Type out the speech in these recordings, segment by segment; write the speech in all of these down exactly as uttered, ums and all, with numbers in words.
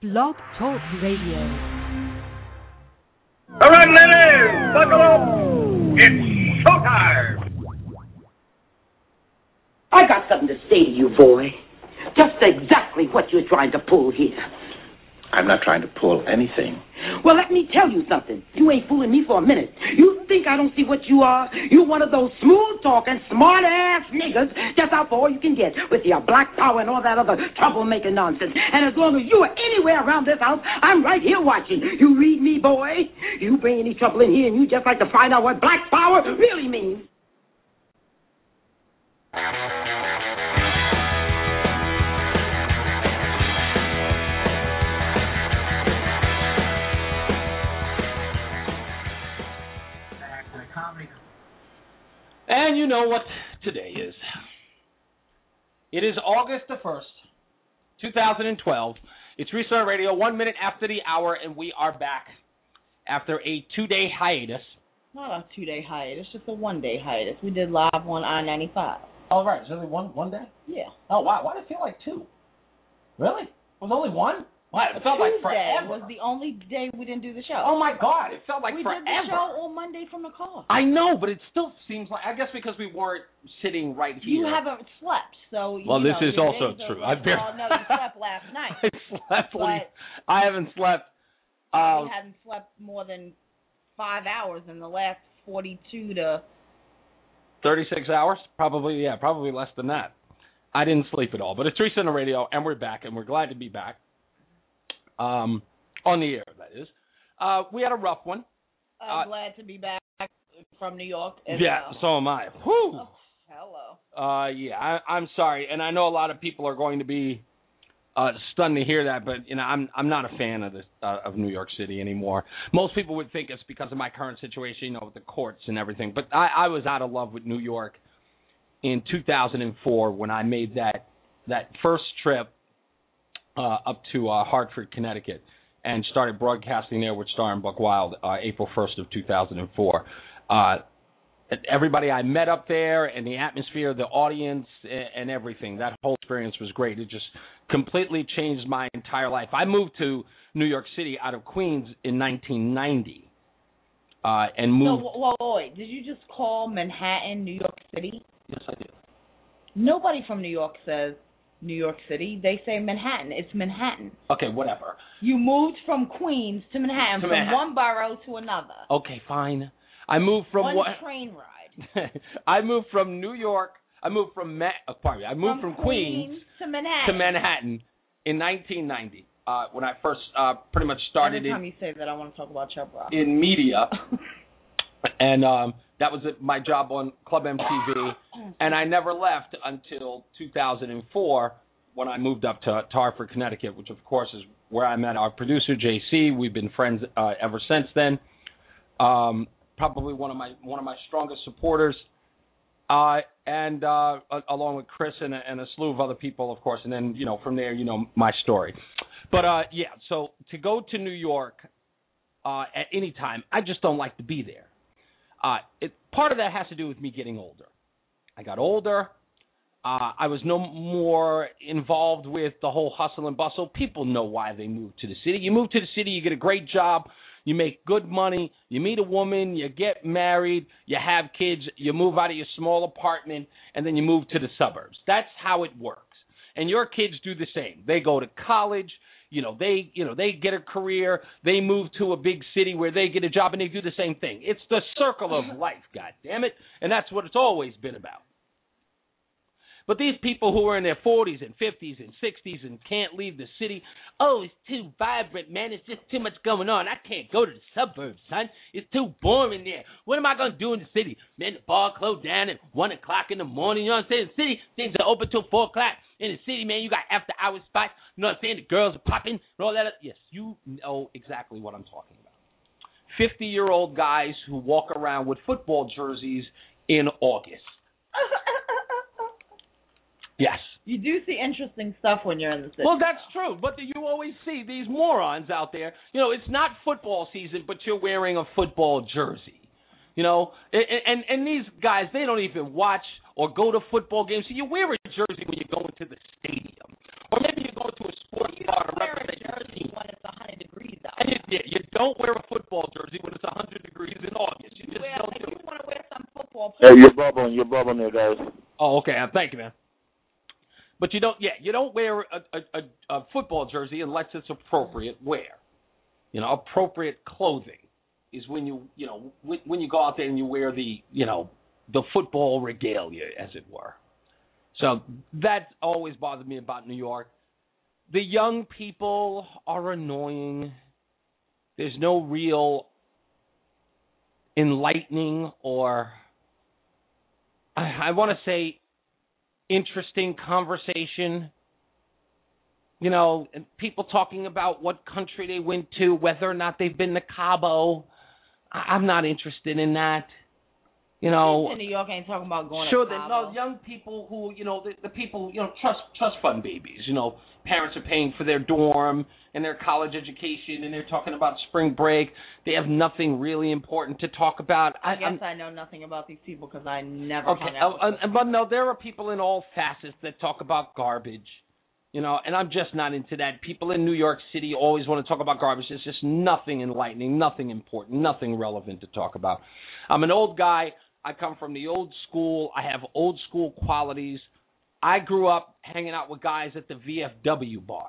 Blog Talk Radio. All right, ladies, buckle up. It's showtime. I got something to say to you, boy. Just exactly what you're trying to pull here. I'm not trying to pull anything. Well, let me tell you something. You ain't fooling me for a minute. You think I don't see what you are? You're one of those smooth-talking, smart-ass niggas just out for all you can get with your black power and all that other troublemaking nonsense. And as long as you are anywhere around this house, I'm right here watching. You read me, boy? You bring any trouble in here and you just like to find out what black power really means. And you know what today is. It is August the first, two thousand twelve. It's Restart Radio, one minute after the hour, and we are back after a two-day hiatus. Not a two-day hiatus, just a one-day hiatus. We did live on I ninety-five. Oh, right. It's only one, one day? Yeah. Oh, wow. Why did it feel like two? Really? It was only one? Wow, it felt like forever. was the only day we didn't do the show. Oh, my God. It felt like we forever. We did the show on Monday from the car. I know, but it still seems like, I guess because we weren't sitting right here. You haven't slept, so you Well, know, this is also true. Like, I barely... well, no, you slept last night. I slept. But I haven't slept. Uh, um, we hadn't slept more than five hours in the last forty-two to... thirty-six hours? Probably, yeah, probably less than that. I didn't sleep at all. But it's Teresa on the radio, and we're back, and we're glad to be back. Um, on the air, that is. Uh, we had a rough one. I'm uh, glad to be back from New York. As yeah, well. so am I. Whew. Oh, hello. Uh, yeah, I, I'm sorry, and I know a lot of people are going to be uh, stunned to hear that, but you know, I'm I'm not a fan of this uh, of New York City anymore. Most people would think it's because of my current situation, you know, with the courts and everything. But I, I was out of love with New York in two thousand four when I made that that first trip. Uh, up to uh, Hartford, Connecticut, and started broadcasting there with Star and Buck Wild uh, April first of two thousand four. Uh, everybody I met up there and the atmosphere, the audience, and, and everything, that whole experience was great. It just completely changed my entire life. I moved to New York City out of Queens in nineteen ninety uh, and moved... So, whoa, whoa, wait, did you just call Manhattan New York City? Yes, I did. Nobody from New York says New York City. They say Manhattan. It's Manhattan. Okay, whatever. You moved from Queens to Manhattan, to from Manhattan. one borough to another. Okay, fine. I moved from one what? train ride. I moved from New York. I moved from Ma- uh, pardon me. I moved from, from Queens, Queens to Manhattan. to Manhattan in nineteen ninety. Uh, when I first uh, pretty much started Every time in, you say that, I want to talk about Chubb Rock. in media, and um, that was my job on Club M T V. And I never left until two thousand four. When I moved up to, to Hartford, Connecticut, which, of course, is where I met our producer, J C. We've been friends uh, ever since then. Um, probably one of my one of my strongest supporters, uh, and uh, along with Chris and a, and a slew of other people, of course. And then, you know, from there, you know, my story. But, uh, yeah, so to go to New York uh, at any time, I just don't like to be there. Uh, it, part of that has to do with me getting older. I got older. Uh, I was no more involved with the whole hustle and bustle. People know why they move to the city. You move to the city, you get a great job, you make good money, you meet a woman, you get married, you have kids, you move out of your small apartment, and then you move to the suburbs. That's how it works. And your kids do the same. They go to college, you know, they you know, they get a career, they move to a big city where they get a job, and they do the same thing. It's the circle of life, God damn it, and that's what it's always been about. But these people who are in their forties and fifties and sixties and can't leave the city, oh, it's too vibrant, man. It's just too much going on. I can't go to the suburbs, son. It's too boring there. What am I going to do in the city? Man, the bar closed down at one o'clock in the morning. You know what I'm saying? The city, things are open till four o'clock. In the city, man, you got after-hour spots. You know what I'm saying? The girls are popping and all that. Yes, you know exactly what I'm talking about. fifty-year-old guys who walk around with football jerseys in August. Yes. You do see interesting stuff when you're in the city. Well, that's true, but you always see these morons out there. You know, it's not football season, but you're wearing a football jersey. You know, and, and, and these guys, they don't even watch or go to football games. So you wear a jersey when you're going to the stadium. Or maybe you're going to a sports bar to represent your team. don't wear a football jersey when it's one hundred degrees in August. You just Wear, don't if do you it. want to wear some football. Hey, you're bubbling. You're bubbling there, guys. Oh, okay. Thank you, man. But you don't, yeah, you don't wear a, a, a, a football jersey unless it's appropriate wear. You know, appropriate clothing is when you, you know, when, when you go out there and you wear the, you know, the football regalia, as it were. So that always bothered me about New York. The young people are annoying. There's no real enlightening or, I, I want to say, interesting conversation. You know, and people talking about what country they went to, whether or not they've been to Cabo. I, I'm not interested in that. You know, in New York ain't talking about going sure, to the Cabo. no, young people who, you know, the, the people, you know, trust trust fund babies. You know, parents are paying for their dorm and their college education, and they're talking about spring break. They have nothing really important to talk about. I, I guess I'm, I know nothing about these people because I never Okay, hung out uh, with uh, but no, there are people in all facets that talk about garbage, you know, and I'm just not into that. People in New York City always want to talk about garbage. There's just nothing enlightening, nothing important, nothing relevant to talk about. I'm an old guy. I come from the old school. I have old school qualities. I grew up hanging out with guys at the V F W bar,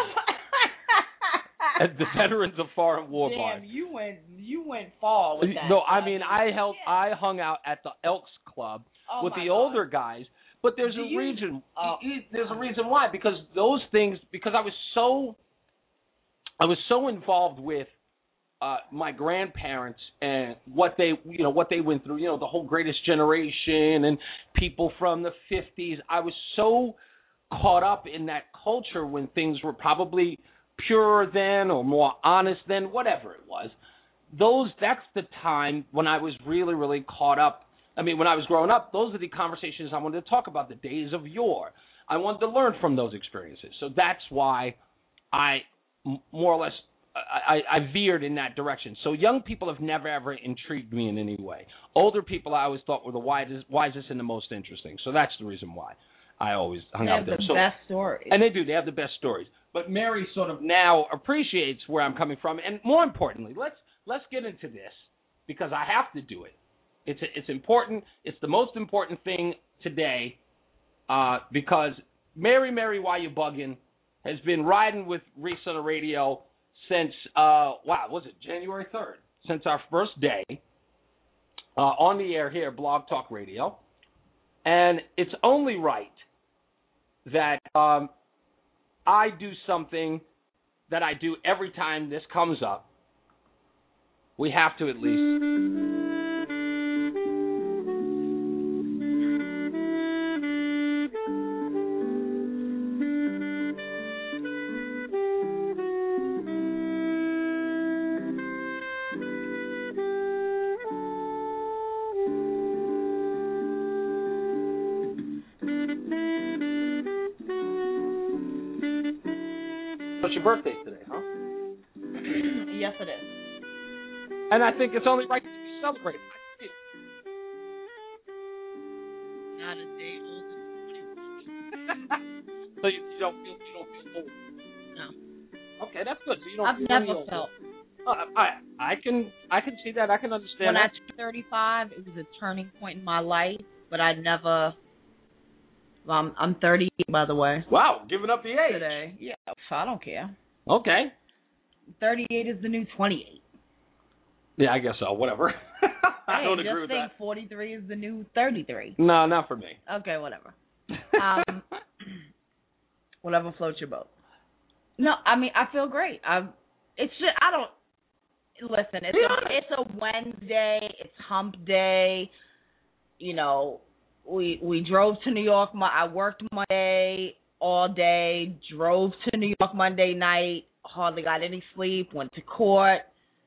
at the Veterans of Foreign War Damn, bar. you went you went far with that. No, I mean I held Yeah. I hung out at the Elks Club Oh with my the God. older guys, but there's Do a you- reason. Oh. e- e- There's a reason why, because those things. Because I was so, I was so involved with uh, my grandparents and what they, you know, what they went through. You know, the whole Greatest Generation and people from the fifties. I was so caught up in that culture when things were probably purer then or more honest then, whatever it was. Those that's the time when I was really, really caught up. I mean, when I was growing up, those are the conversations I wanted to talk about, the days of yore. I wanted to learn from those experiences. So that's why I m- more or less I, I, I veered in that direction. So young people have never, ever intrigued me in any way. Older people I always thought were the wisest, wisest and the most interesting. So that's the reason why I always hung They out have with the them. So, best stories. and they do. They have the best stories. But Mary sort of now appreciates where I'm coming from. And more importantly, let's let's get into this because I have to do it. It's it's important. It's the most important thing today uh, because Mary, Mary, Why You Buggin' has been riding with Reese on the radio since, uh, wow, was it January third? Since our first day uh, on the air here, Blog Talk Radio. And it's only right that um, I do something that I do every time this comes up. We have to at least... It's your birthday today, huh? Yes, it is. And I think it's only right to be celebrated. Not a day older than So you, you don't feel you don't feel old. No. Okay, that's good. So you don't I've feel never any older. felt. Uh, I I can I can see that. I can understand When I that. turned thirty-five, it was a turning point in my life, but I never. Well, I'm, I'm thirty-eight, by the way. Wow, giving up the age. Today. Yeah, I don't care. Okay. thirty-eight is the new twenty-eight. Yeah, I guess so. Whatever. I Hey, don't just agree with think that. forty-three is the new thirty-three. No, not for me. Okay, whatever. Um, whatever floats your boat. No, I mean I feel great. I, it's just I don't listen. It's a, it's a Wednesday. It's Hump Day. You know, we we drove to New York. I worked Monday all day. Drove to New York Monday night. Hardly got any sleep. Went to court.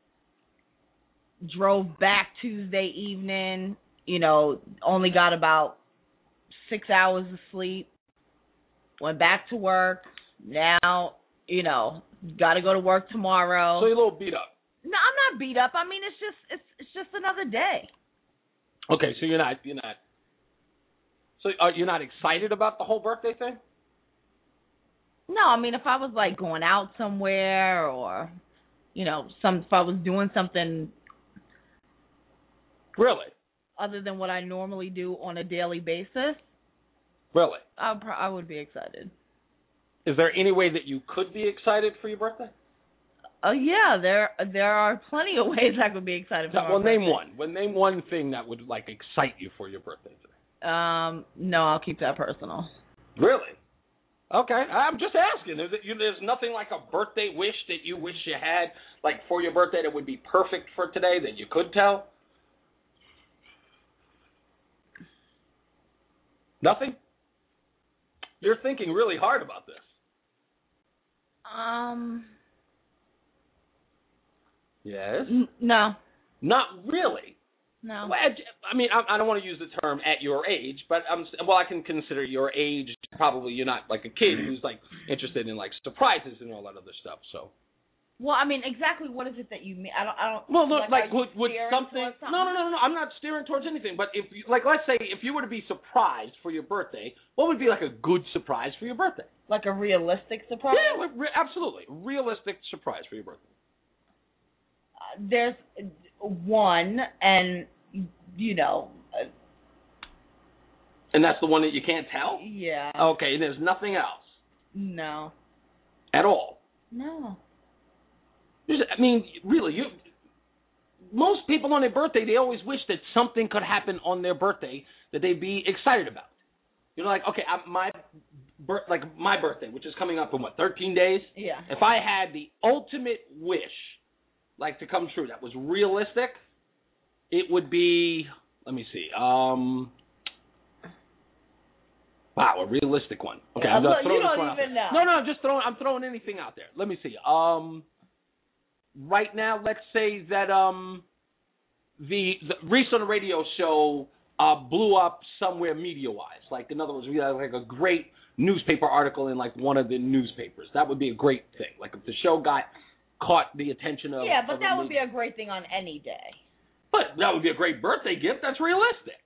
Drove back Tuesday evening. You know, only got about six hours of sleep. Went back to work. Now, you know, got to go to work tomorrow. So you're a little beat up. No, I'm not beat up. I mean, it's just it's it's just another day. Okay, so you're not you're not. So are you're not excited about the whole birthday thing? No, I mean, if I was like going out somewhere or, you know, some if I was doing something Really? other than what I normally do on a daily basis, Really? I pro- I would be excited. Is there any way that you could be excited for your birthday? Oh yeah, there there are plenty of ways I could be excited for No, my well, birthday. name one. Well, name one thing that would like excite you for your birthday today. Um, no, I'll keep that personal. Really? Okay, I'm just asking. There's, you, there's nothing like a birthday wish that you wish you had, like for your birthday, that would be perfect for today that you could tell? Nothing? You're thinking really hard about this. Um, Yes? n- no, Not really. no. Well, I mean, I, I don't want to use the term at your age, but I'm well. I can consider your age probably you're not like a kid who's like interested in like surprises and all that other stuff. So. Well, I mean, exactly what is it that you mean? I don't. I don't. Well, look, like, are you would, would steering something, towards something? No, no, no, no. I'm not steering towards anything. But if, you, like, let's say if you were to be surprised for your birthday, what would be like a good surprise for your birthday? Like a realistic surprise? Yeah, like, re- absolutely, realistic surprise for your birthday. Uh, there's one, and you know, uh, And that's the one that you can't tell. yeah. Okay, and there's nothing else No. at all. No. There's, I mean, really, you. Most people on their birthday, they always wish that something could happen on their birthday that they'd be excited about. You know, like okay, I, my, bir- like my birthday, which is coming up in what, thirteen days. Yeah. If I had the ultimate wish, like to come true, that was realistic, it would be. Let me see. Um. Wow, a realistic one. Okay, Yeah, I'm look, just throwing you this don't one out even there. know. No, no, I'm just throwing. I'm throwing anything out there. Let me see. Um. Right now, let's say that um, the, the Reese on the radio show uh, blew up somewhere media-wise. Like, in other words, we had like a great newspaper article in like one of the newspapers. That would be a great thing. Like if the show got caught the attention of Yeah, but of that a would be media- a great thing on any day. But that would be a great birthday gift. That's realistic.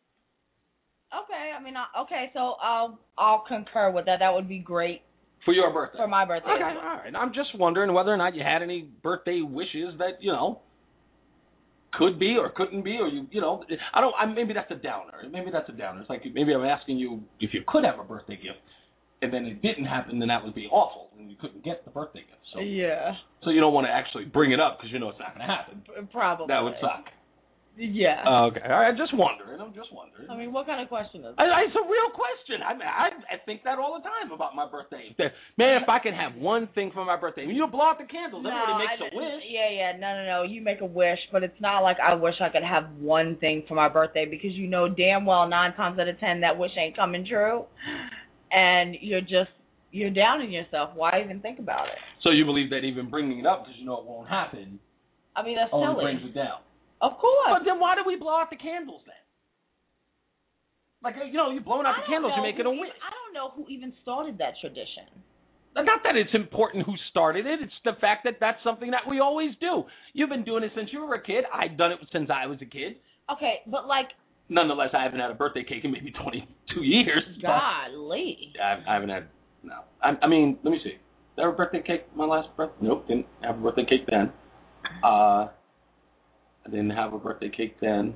Okay, I mean, I, okay, so I'll I'll concur with that. That would be great For your birthday. for my birthday. Okay, all right. I'm just wondering whether or not you had any birthday wishes that, you know, could be or couldn't be, or you, you know, I don't, I, maybe that's a downer. Maybe that's a downer. It's like maybe I'm asking you if you could have a birthday gift, and then it didn't happen, then that would be awful, and you couldn't get the birthday gift. So, Yeah, so you don't want to actually bring it up because you know it's not going to happen. probably. That would suck. Yeah. Uh, okay, all right. Just wondering. I'm just wondering. I mean, what kind of question is I, that? I, it's a real question. I, I I think that all the time about my birthday. If there- Man, if I can have one thing for my birthday, when you blow out the candles, everybody makes I, a wish. Yeah, yeah, no, no, no. You make a wish, but it's not like I wish I could have one thing for my birthday because you know damn well nine times out of ten that wish ain't coming true, and you're just you're down on yourself. Why even think about it? So you believe that even bringing it up because you know it won't happen I mean, that's only silly. brings it down. Of course. But then why do we blow out the candles then? Like, you know, you're blowing out I the don't candles, you're know making who a even- wish. I don't know who even started that tradition. Not that it's important who started it. It's the fact that that's something that we always do. You've been doing it since you were a kid. I've done it since I was a kid. Okay, but like, Nonetheless, I haven't had a birthday cake in maybe twenty-two years. but- golly. I, I haven't had, no. I, I mean, let me see. Did I have a birthday cake my last birthday? Nope, didn't have a birthday cake then. Uh, I didn't have a birthday cake then.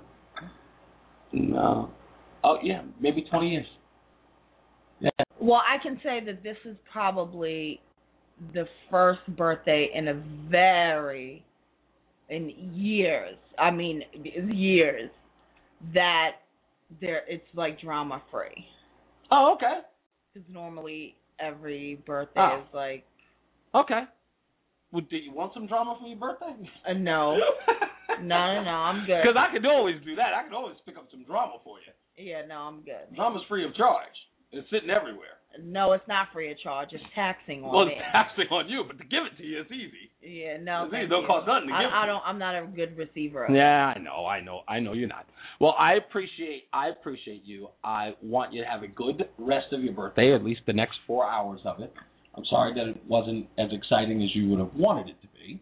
No. Oh, yeah, maybe twenty years. Yeah. Well, I can say that this is probably the first birthday in a very, in years, I mean, years, that there it's like drama free. Oh, okay. Because normally every birthday Oh. is like, Okay. Well, do you want some drama for your birthday? uh, no, no, no, no, I'm good. Because I could always do that. I could always pick up some drama for you. Yeah, no, I'm good. Drama's free of charge. It's sitting everywhere. No, it's not free of charge. It's taxing on Well, me. it's taxing on you, but to give it to you, it's easy. Yeah, no, It's thank easy. Don't you. cost nothing to I, give I to don't. I'm not a good receiver. Of it. Yeah, I know, I know, I know you're not. Well, I appreciate, I appreciate you. I want you to have a good rest of your birthday, at least the next four hours of it. I'm sorry that it wasn't as exciting as you would have wanted it to be,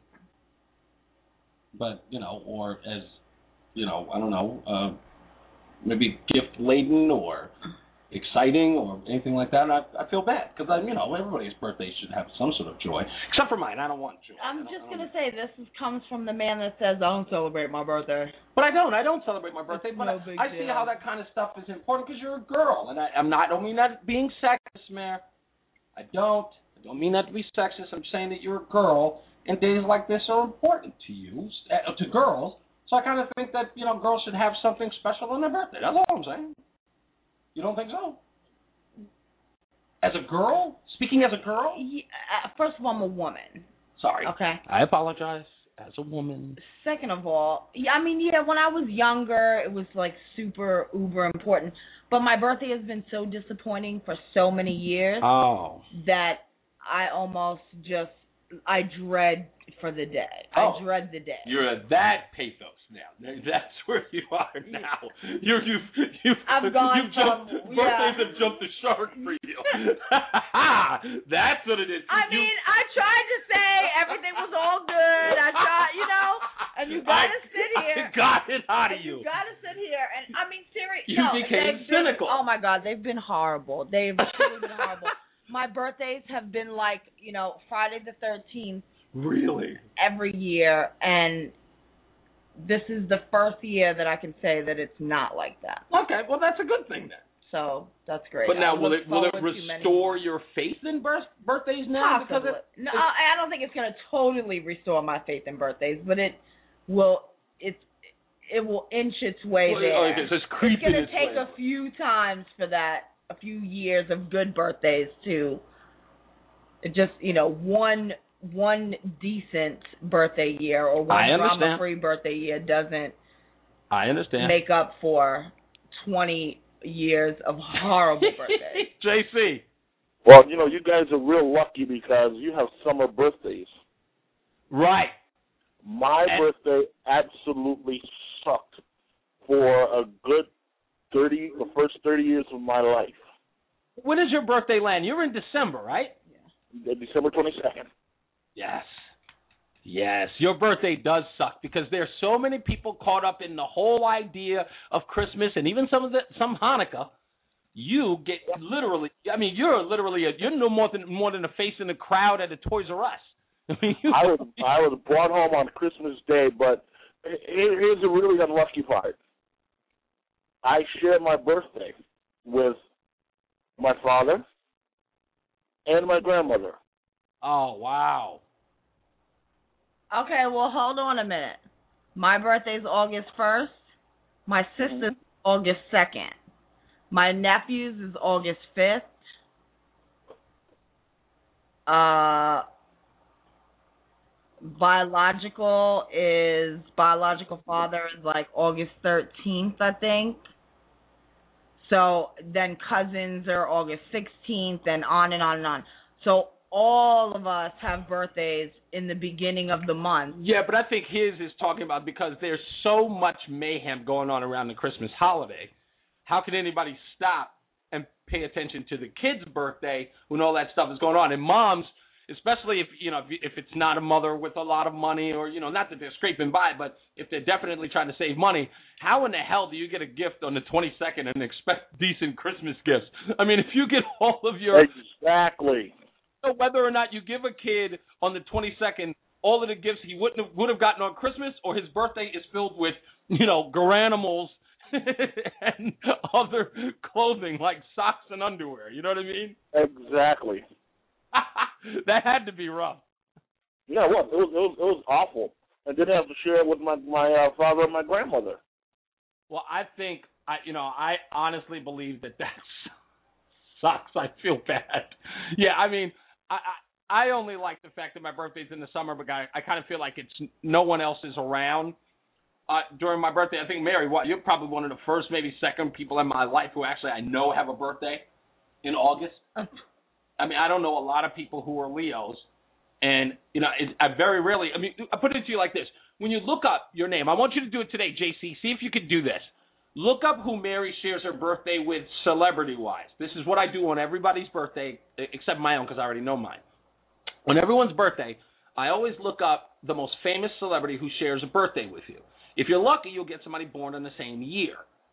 but you know, or as, you know, I don't know, uh, maybe gift laden or exciting or anything like that. And I, I feel bad because, I, you know, everybody's birthday should have some sort of joy, except for mine. I don't want joy. I'm just going to say this is, comes from the man that says, I don't celebrate my birthday. But I don't. I don't celebrate my birthday. It's but no I, big I see deal. how that kind of stuff is important because you're a girl. And I, I'm not, I don't mean that being sexist, Mayor. I don't. I don't mean that to be sexist. I'm saying that you're a girl, and days like this are important to you, uh, to girls. So I kind of think that, you know, girls should have something special on their birthday. That's all I'm saying. You don't think so? As a girl? Speaking as a girl? Yeah, uh, first of all, I'm a woman. Sorry. Okay. I apologize. As a woman. Second of all, yeah, I mean, yeah, when I was younger, it was like super uber important. But my birthday has been so disappointing for so many years Oh. that I almost just, I dread for the day. Oh. I dread the day. You're at that pathos now. That's where you are now. You're, you've, you've, I've gone you've jumped, from, birthdays yeah. have jumped the shark for you. That's what it is. I You- mean, I tried to say everything was all good. I tried, you know, and you got to sit here. I got it out of you. You got to sit here. And, I mean, seriously. You no, became they've cynical. Been, oh, my God. They've been horrible. They've truly been horrible. My birthdays have been like, you know, Friday the thirteenth. Really? Every year. And this is the first year that I can say that it's not like that. Okay, well, that's a good thing then. So that's great. But now, I will look it will it forward to many restore more. your faith in birth, birthdays now? Possibly. Because it, No, I I don't think it's going to totally restore my faith in birthdays, but it will. It's it will inch its way well, there. okay, so it's creeping it's going to its take way. a few times for that, a few years of good birthdays to just, you know, one one decent birthday year or one I understand. drama-free birthday year doesn't I understand. make up for twenty years of horrible birthdays. J C. Well, you know, you guys are real lucky because you have summer birthdays. Right. My And- birthday absolutely sucked for a good thirty, the first thirty years of my life. When does your birthday land? You're in December, right? December twenty-second. Yes. Yes, your birthday does suck because there's so many people caught up in the whole idea of Christmas and even some of the some Hanukkah. You get literally, I mean, you're literally, a, you're no more than more than a face in the crowd at a Toys R Us. I mean, you, I was I was brought home on Christmas Day, but here- here's a really unlucky part. I shared my birthday with my father and my grandmother. Oh wow. Okay, well, hold on a minute. My birthday's August first. My sister's August second. My nephew's is August fifth. Uh, biological is, biological father is like August thirteenth, I think. So then cousins are August sixteenth and on and on and on. So all of us have birthdays in the beginning of the month. Yeah, but I think his is talking about because there's so much mayhem going on around the Christmas holiday. How can anybody stop and pay attention to the kid's birthday when all that stuff is going on? And moms, especially if you know if, if it's not a mother with a lot of money, or you know, not that they're scraping by, but if they're definitely trying to save money, how in the hell do you get a gift on the twenty-second and expect decent Christmas gifts? I mean, if you get all of your Exactly. whether or not you give a kid on the twenty-second all of the gifts he wouldn't have, would have gotten on Christmas, or his birthday is filled with, you know, garanimals and other clothing like socks and underwear. You know what I mean? Exactly. That had to be rough. Yeah, well, it was it was, it was awful. I didn't have to share it with my my uh, father and my grandmother. Well, I think I, you know, I honestly believe that that sucks. I feel bad. Yeah, I mean, I, I I only like the fact that my birthday's in the summer, but I, I kind of feel like it's no one else is around uh, during my birthday. I think, Mary, what you're probably one of the first, maybe second people in my life who actually I know have a birthday in August. I mean, I don't know a lot of people who are Leos, and you know, it, I very rarely. I mean, I put it to you like this: when you look up your name, I want you to do it today, J C. See if you could do this. Look up who Mary shares her birthday with celebrity-wise. This is what I do on everybody's birthday, except my own because I already know mine. On everyone's birthday, I always look up the most famous celebrity who shares a birthday with you. If you're lucky, you'll get somebody born in the same year.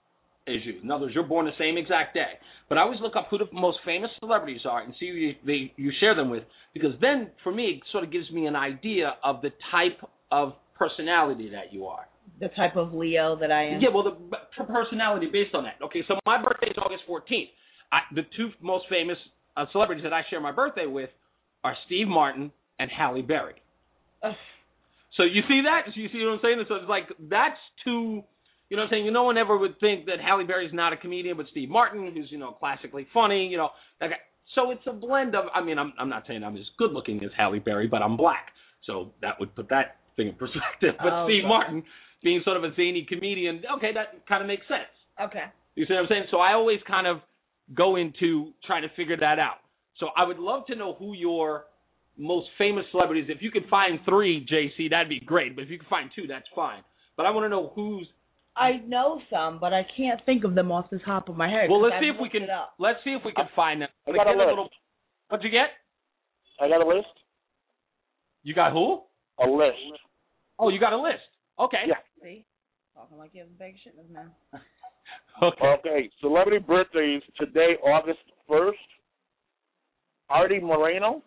as you. In other words, you're born the same exact day. But I always look up who the most famous celebrities are and see who you, they, you share them with, because then, for me, it sort of gives me an idea of the type of personality that you are. The type of Leo that I am? Yeah, well, the personality based on that. Okay, so my birthday is August fourteenth. I, the two most famous uh, celebrities that I share my birthday with are Steve Martin and Halle Berry. Ugh. So you see that? So you see what I'm saying? So it's like, that's two, you know what I'm saying? You no one ever would think that Halle Berry's not a comedian, but Steve Martin, who's, you know, classically funny, you know. That guy. So it's a blend of, I mean, I'm, I'm not saying I'm as good looking as Halle Berry, but I'm black. So that would put that thing in perspective. But oh, Steve God. Martin, being sort of a zany comedian, okay, that kind of makes sense. Okay. You see what I'm saying? So I always kind of go into trying to figure that out. So I would love to know who your most famous celebrities, if you could find three, J C, that'd be great. But if you could find two, that's fine. But I want to know who's... I know some, but I can't think of them off the top of my head. Well, let's I've see if we can. Up. Let's see if we can find them. I got a list. Little, what'd you get? I got a list. You got who? A list. Oh, you got a list. Okay. Yeah. See? Talking like you have a bag of shit in his mouth. Okay. Okay. Celebrity birthdays today, August first. Artie Moreno.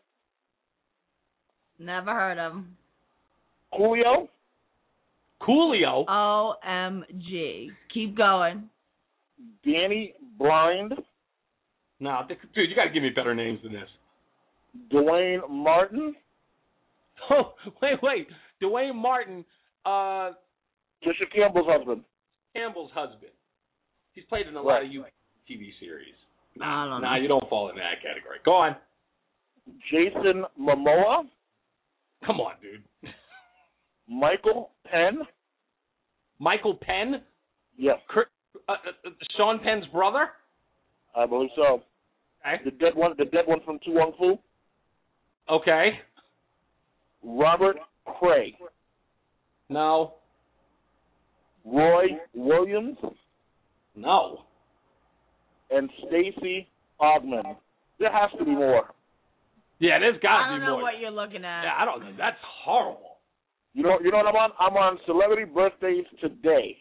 Never heard of him. Coolio. Coolio. O M G. Keep going. Danny Blind. No, dude, you got to give me better names than this. Dwayne Martin. Oh, wait, wait. Dwayne Martin, uh, Trisha Campbell's husband. Campbell's husband. He's played in a Right. lot of U T V series. I don't know. Nah, you don't fall in that category. Go on. Jason Momoa. Come on, dude. Michael Penn. Michael Penn? Yes, Kurt, uh, uh, Sean Penn's brother? I believe so. Okay. The dead one. The dead one from Tu Wong Fu. Okay. Robert Cray. No. Roy Williams. No. And Stacey Ogman. There has to be more. Yeah, there's got I to don't be know more. what you're looking at. Yeah, I don't know. That's horrible. You know, you know what I'm on? I'm on celebrity birthdays today.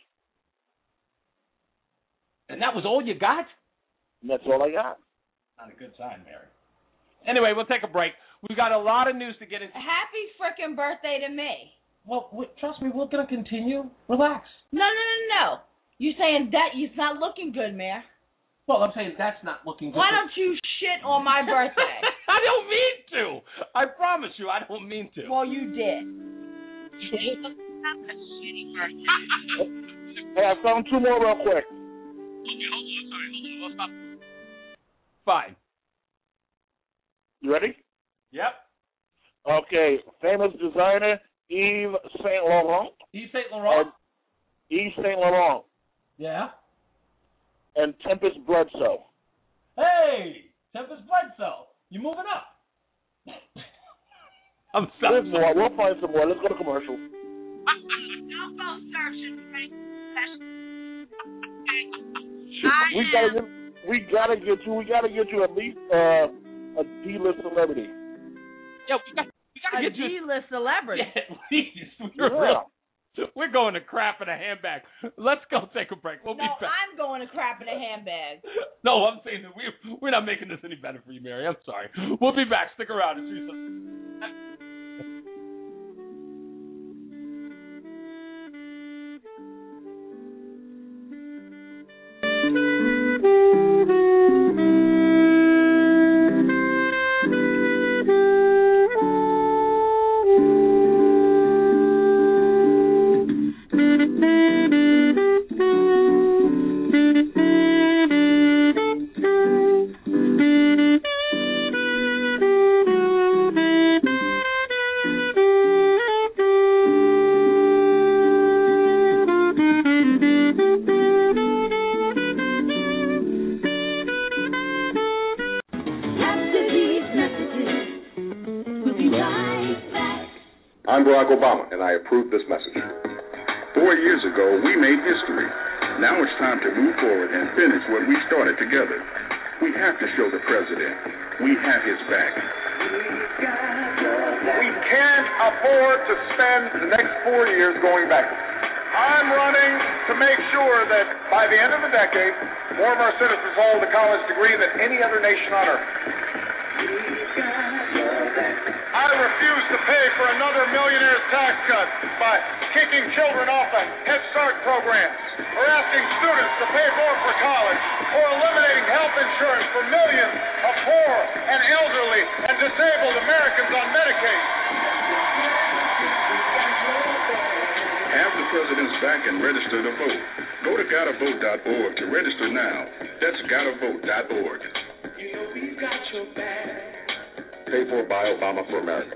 And that was all you got? And that's all I got. Not a good sign, Mary. Anyway, we'll take a break. We've got a lot of news to get into. Happy frickin' birthday to me. Well, wait, trust me, we're going to continue. Relax. No, no, no, no. You're saying that it's not looking good, Mayor. Well, I'm saying that's not looking good. Why don't you shit on my birthday? I don't mean to. I promise you, I don't mean to. Well, you did. Hey, I found two more real quick. Okay, hold on. Sorry, hold on. Let's stop. Fine. You ready? Yep. Okay. Famous designer Yves Saint Laurent. Yves Saint Laurent? Yves Saint Laurent. Yeah. And Tempest Bledsoe. Hey, Tempest Bledsoe. You moving up. I'm sorry. There's more. We'll find some more. Let's go to commercial. Don't go searching. We gotta get, we gotta get you. We gotta get you at least uh, a D-list celebrity. Yeah, we got, we got to A get you. D-list celebrity. Yeah, please. We're, Yeah. real, we're going to crap in a handbag. Let's go take a break. We'll No, be back. I'm going to crap in a handbag. No, I'm saying that we, we're not making this any better for you, Mary. I'm sorry. We'll be back. Stick around and see some. I'm Barack Obama, and I approve this message. Four years ago, we made history. Now it's time to move forward and finish what we started together. We have to show the president we have his back. We can't afford to spend the next four years going backwards. I'm running to make sure that By the end of the decade, more of our citizens hold a college degree than any other nation on earth. I refuse to pay for another millionaire's tax cut by kicking children off the Head Start programs, or asking students to pay more for college, or eliminating health insurance for millions of poor and elderly and disabled Americans on Medicaid. Have the president's back and register to vote. Go to gotta vote dot org to register now. That's gotta vote dot org. You know we've got your back. Paid for by Obama for America.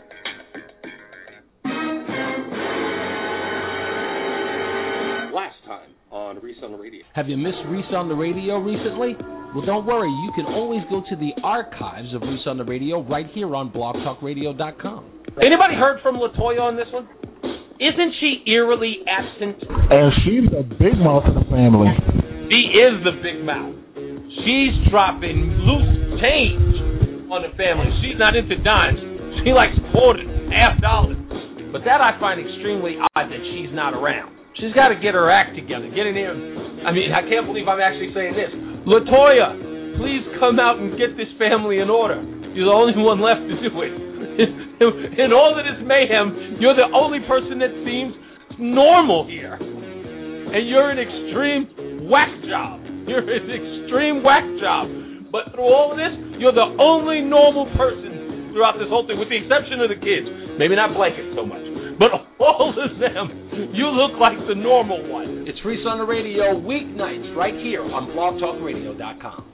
Last time on Reese on the Radio. Have you missed Reese on the Radio recently? Well, don't worry. You can always go to the archives of Reese on the Radio right here on blog talk radio dot com. Anybody heard from LaToya on this one? Isn't she eerily absent? And she's a big mouth in the family. She is the big mouth. She's dropping loose change on the family. She's not into dimes. She likes quarters, half dollars. But that I find extremely odd that she's not around. She's got to get her act together. Get in here. I mean, I can't believe I'm actually saying this. LaToya, please come out and get this family in order. You're the only one left to do it. In all of this mayhem, you're the only person that seems normal here. And you're an extreme whack job. You're an extreme whack job. But through all of this, you're the only normal person throughout this whole thing, with the exception of the kids. Maybe not Blanket so much. But all of them, you look like the normal one. It's Reese on the Radio weeknights right here on blog talk radio dot com.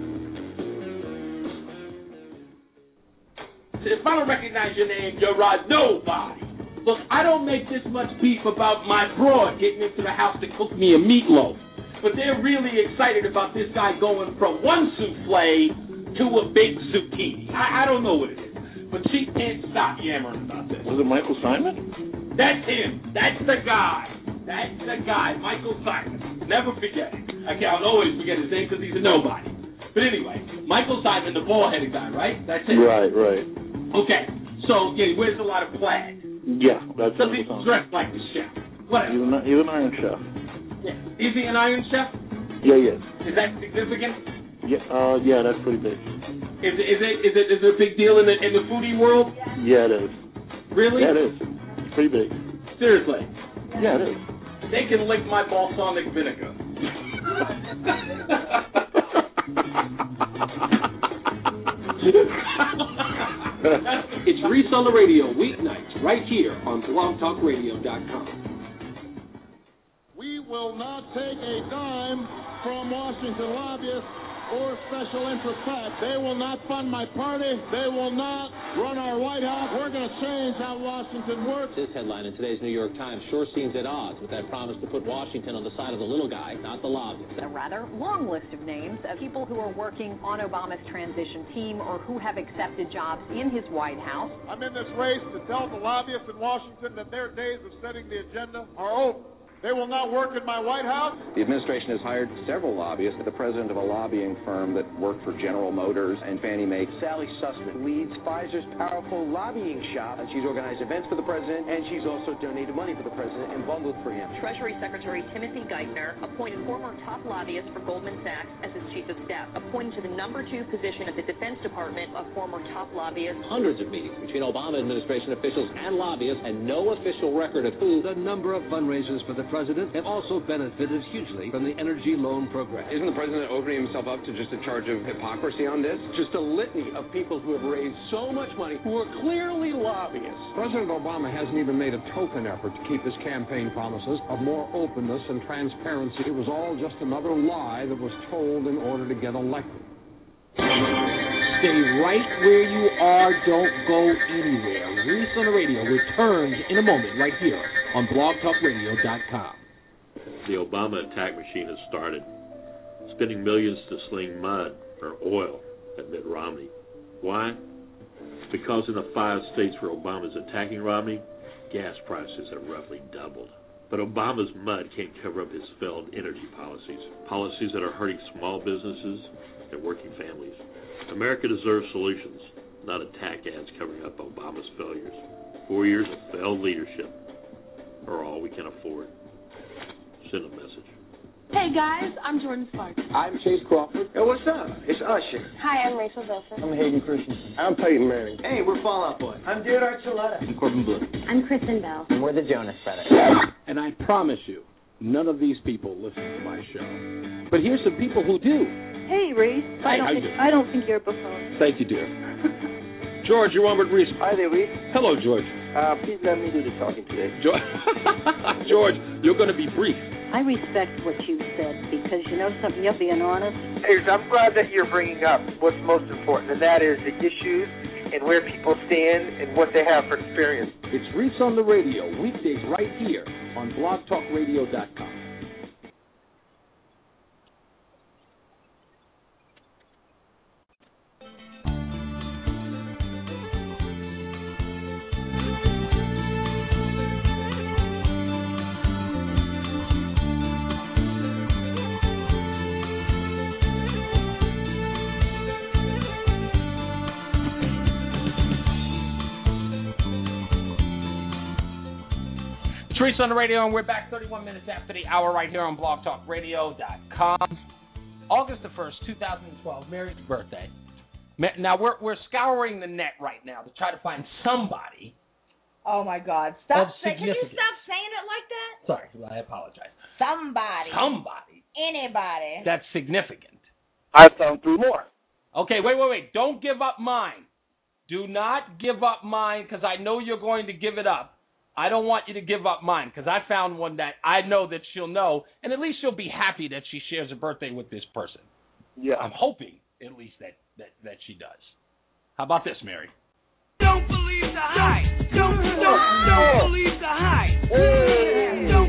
If I don't recognize your name, you're a nobody. Look, I don't make this much beef about my broad getting into the house to cook me a meatloaf. But they're really excited about this guy going from one souffle to a big zucchini. I, I don't know what it is, but she can't stop yammering about this. Was it Michael Simon? That's him. That's the guy. That's the guy, Michael Simon. Never forget it. I can't always forget his name because he's a nobody. But anyway, Michael Simon, the bald-headed guy, right? That's it. Right, right. Okay, so yeah, he wears a lot of plaid. Yeah, that's Some people dress like the chef. Whatever. He's an, he's an Iron Chef. Yeah. Is he an Iron Chef? Yeah, yes. Is that significant? Yeah, uh, yeah, that's pretty big. Is it is it is it is it a big deal in the in the foodie world? Yeah, it is. Really? Yeah, it is. It's pretty big. Seriously? Yeah, it is. They can lick my balsamic vinegar. It's Reese on the Radio weeknights right here on blog talk radio dot com. We will not take a dime from Washington lobbyists or special interest PACs. They will not fund my party. They will not run our White House. We're going to change how Washington works. This headline in today's New York Times sure seems at odds with that promise to put Washington on the side of the little guy, not the lobbyist. A rather long list of names of people who are working on Obama's transition team or who have accepted jobs in his White House. I'm in this race to tell the lobbyists in Washington that their days of setting the agenda are over. They will not work in my White House. The administration has hired several lobbyists. The president of a lobbying firm that worked for General Motors and Fannie Mae. Sally Sussman leads Pfizer's powerful lobbying shop. And she's organized events for the president, and she's also donated money for the president and bundled for him. Treasury Secretary Timothy Geithner appointed former top lobbyist for Goldman Sachs as his chief of staff, appointed to the number two position at the Defense Department, a former top lobbyist. Hundreds of meetings between Obama administration officials and lobbyists, and no official record of who. The number of fundraisers for the president have also benefited hugely from the energy loan program. Isn't the president opening himself up to just a charge of hypocrisy on this? Just a litany of people who have raised so much money who are clearly lobbyists. President Obama hasn't even made a token effort to keep his campaign promises of more openness and transparency. It was all just another lie that was told in order to get elected. Stay right where you are. Don't go anywhere. Reese on the Radio returns in a moment right here on blog talk radio dot com. The Obama attack machine has started, spending millions to sling mud or oil at Mitt Romney. Why? Because in the five states where Obama is attacking Romney, gas prices have roughly doubled. But Obama's mud can't cover up his failed energy policies, policies that are hurting small businesses and working families. America deserves solutions, not attack ads covering up Obama's failures. Four years of failed leadership are all we can afford. Send a message. Hey guys, I'm Jordan Sparks. I'm Chase Crawford. Hey, what's up? It's Usher. Hi, I'm Rachel Bilson. I'm Hayden Christensen. I'm Peyton Manning. Hey, we're Fall Out Boy. I'm Jared Archuleta. I'm Corbin Blue. I'm Kristen Bell. And we're the Jonas Brothers. And I promise you, none of these people listen to my show. But here's some people who do. Hey, Reese. Hi, I don't how you think doing? I don't think you're a buffoon. Thank you, dear. George, you're on with Reese. Hi there, Reese. Hello, George. Uh, please let me do the talking today. George, George, you're going to be brief. I respect what you said because you know something. You're being honest. Hey, I'm glad that you're bringing up what's most important, and that is the issues and where people stand and what they have for experience. It's Reese on the Radio, weekdays right here on blog talk radio dot com. It's Reese on the Radio, and we're back thirty-one minutes after the hour right here on blog talk radio dot com. August the first, two thousand twelve, Mary's birthday. Now, we're we're scouring the net right now to try to find somebody. Oh, my God. Stop Of saying Can you significance. stop saying it like that? Sorry, I apologize. Somebody. Somebody Anybody. that's significant. I found three more. Okay, wait, wait, wait. Don't give up mine. Do not give up mine because I know you're going to give it up. I don't want you to give up mine because I found one that I know that she'll know, and at least she'll be happy that she shares a birthday with this person. Yeah. I'm hoping at least that, that, that she does. How about this, Mary? Don't believe the hype. Don't, don't, don't believe the hype. Don't,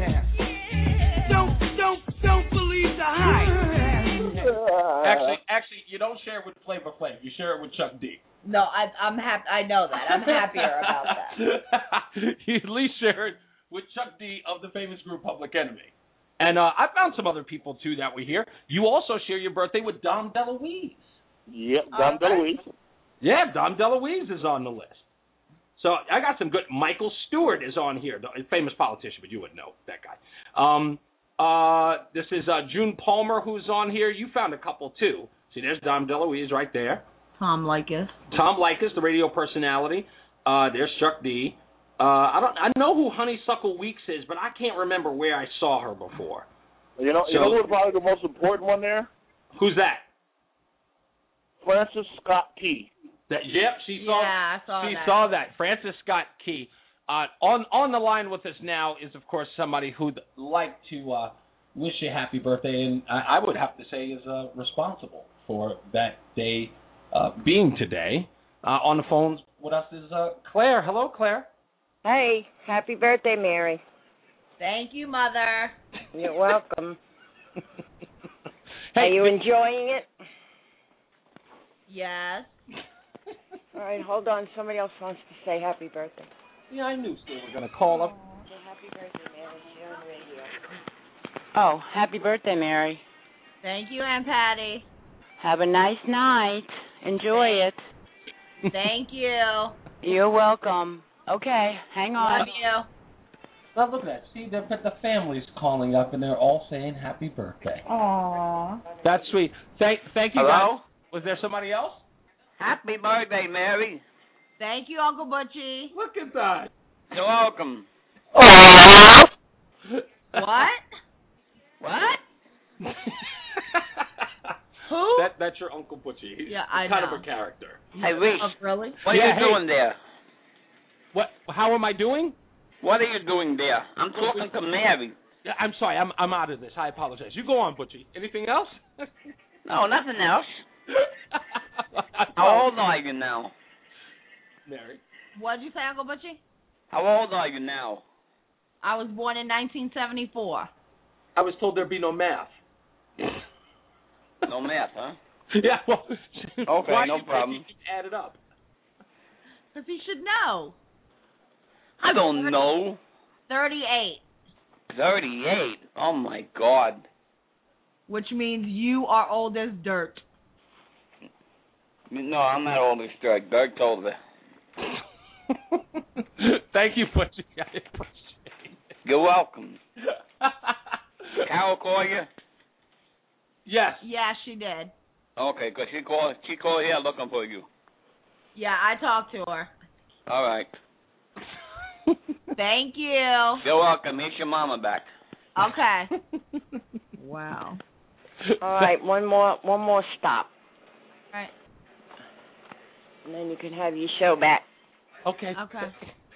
don't, don't, don't believe the hype. Actually, actually, you don't share it with Flavor Flav. You share it with Chuck D. No, I, I'm happy. I know that. I'm happier about that. You at least share it with Chuck D of the famous group Public Enemy. And uh, I found some other people, too, that we hear. You also share your birthday with Dom DeLuise. Yep, Dom DeLuise. Yeah, Dom DeLuise is on the list. So I got some good. Michael Stewart is on here, the famous politician, but you wouldn't know that guy. Um, uh, this is uh, June Palmer who's on here. You found a couple, too. See, there's Dom DeLuise right there. Tom Likas. Tom Likas, the radio personality. Uh, there's Chuck D. Uh, I don't. I know who Honeysuckle Weeks is, but I can't remember where I saw her before. You know, So- you know who's probably the most important one there? Who's that? Francis Scott Key. That yep, she saw. Yeah, I saw she that. saw that. Francis Scott Key. Uh, on on the line with us now is of course somebody who'd like to uh, wish you a happy birthday, and I, I would have to say is uh, responsible for that day uh, being today. Uh, on the phones with us is uh, Claire. Hello, Claire. Hey, happy birthday, Mary. Thank you, Mother. You're welcome. Hey, Are you enjoying it? Yes. All right, hold on. Somebody else wants to say happy birthday. Yeah, I knew still were going to call up. Happy birthday, Mary. You're on the radio. Oh, happy birthday, Mary. Thank you, Aunt Patty. Have a nice night. Enjoy it. Thank you. You're welcome. Okay, hang on. Love you. Now look at that. See, the, the family's calling up, and they're all saying happy birthday. Aww. That's sweet. Thank, thank you, Hello? guys. Was there somebody else? Happy birthday, Mary. Thank you, Uncle Butchie. Look at that. You're welcome. What? What? Who? That that's your Uncle Butchie. He's Yeah, I kind know. of a character. Hey, Reese. Oh, really? What Yeah, are you hey. doing there? What? How am I doing? What are you doing there? I'm talking to Mary. Yeah, I'm sorry. I'm I'm out of this. I apologize. You go on, Butchie. Anything else? No, nothing else. How old are you now? Mary. What did you say, Uncle Butchie? How old are you now? I was born in nineteen seventy-four. I was told there'd be no math. No math, huh? Yeah. Well. Okay, why no you problem. You add it up. Because he should know. I don't know. thirty-eight. thirty-eight. Oh, my God. Which means you are old as dirt. No, I'm not old as dirt. Dirt's older. Thank you, Butchie. I appreciate it. You're welcome. Carol call you? Yes. Yeah, she did. Okay, because she called, she called here looking for you. Yeah, I talked to her. All right. Thank you. You're welcome. Meet your mama back. Okay. Wow. All right, one more one more stop. All right. And then you can have your show back. Okay. Okay.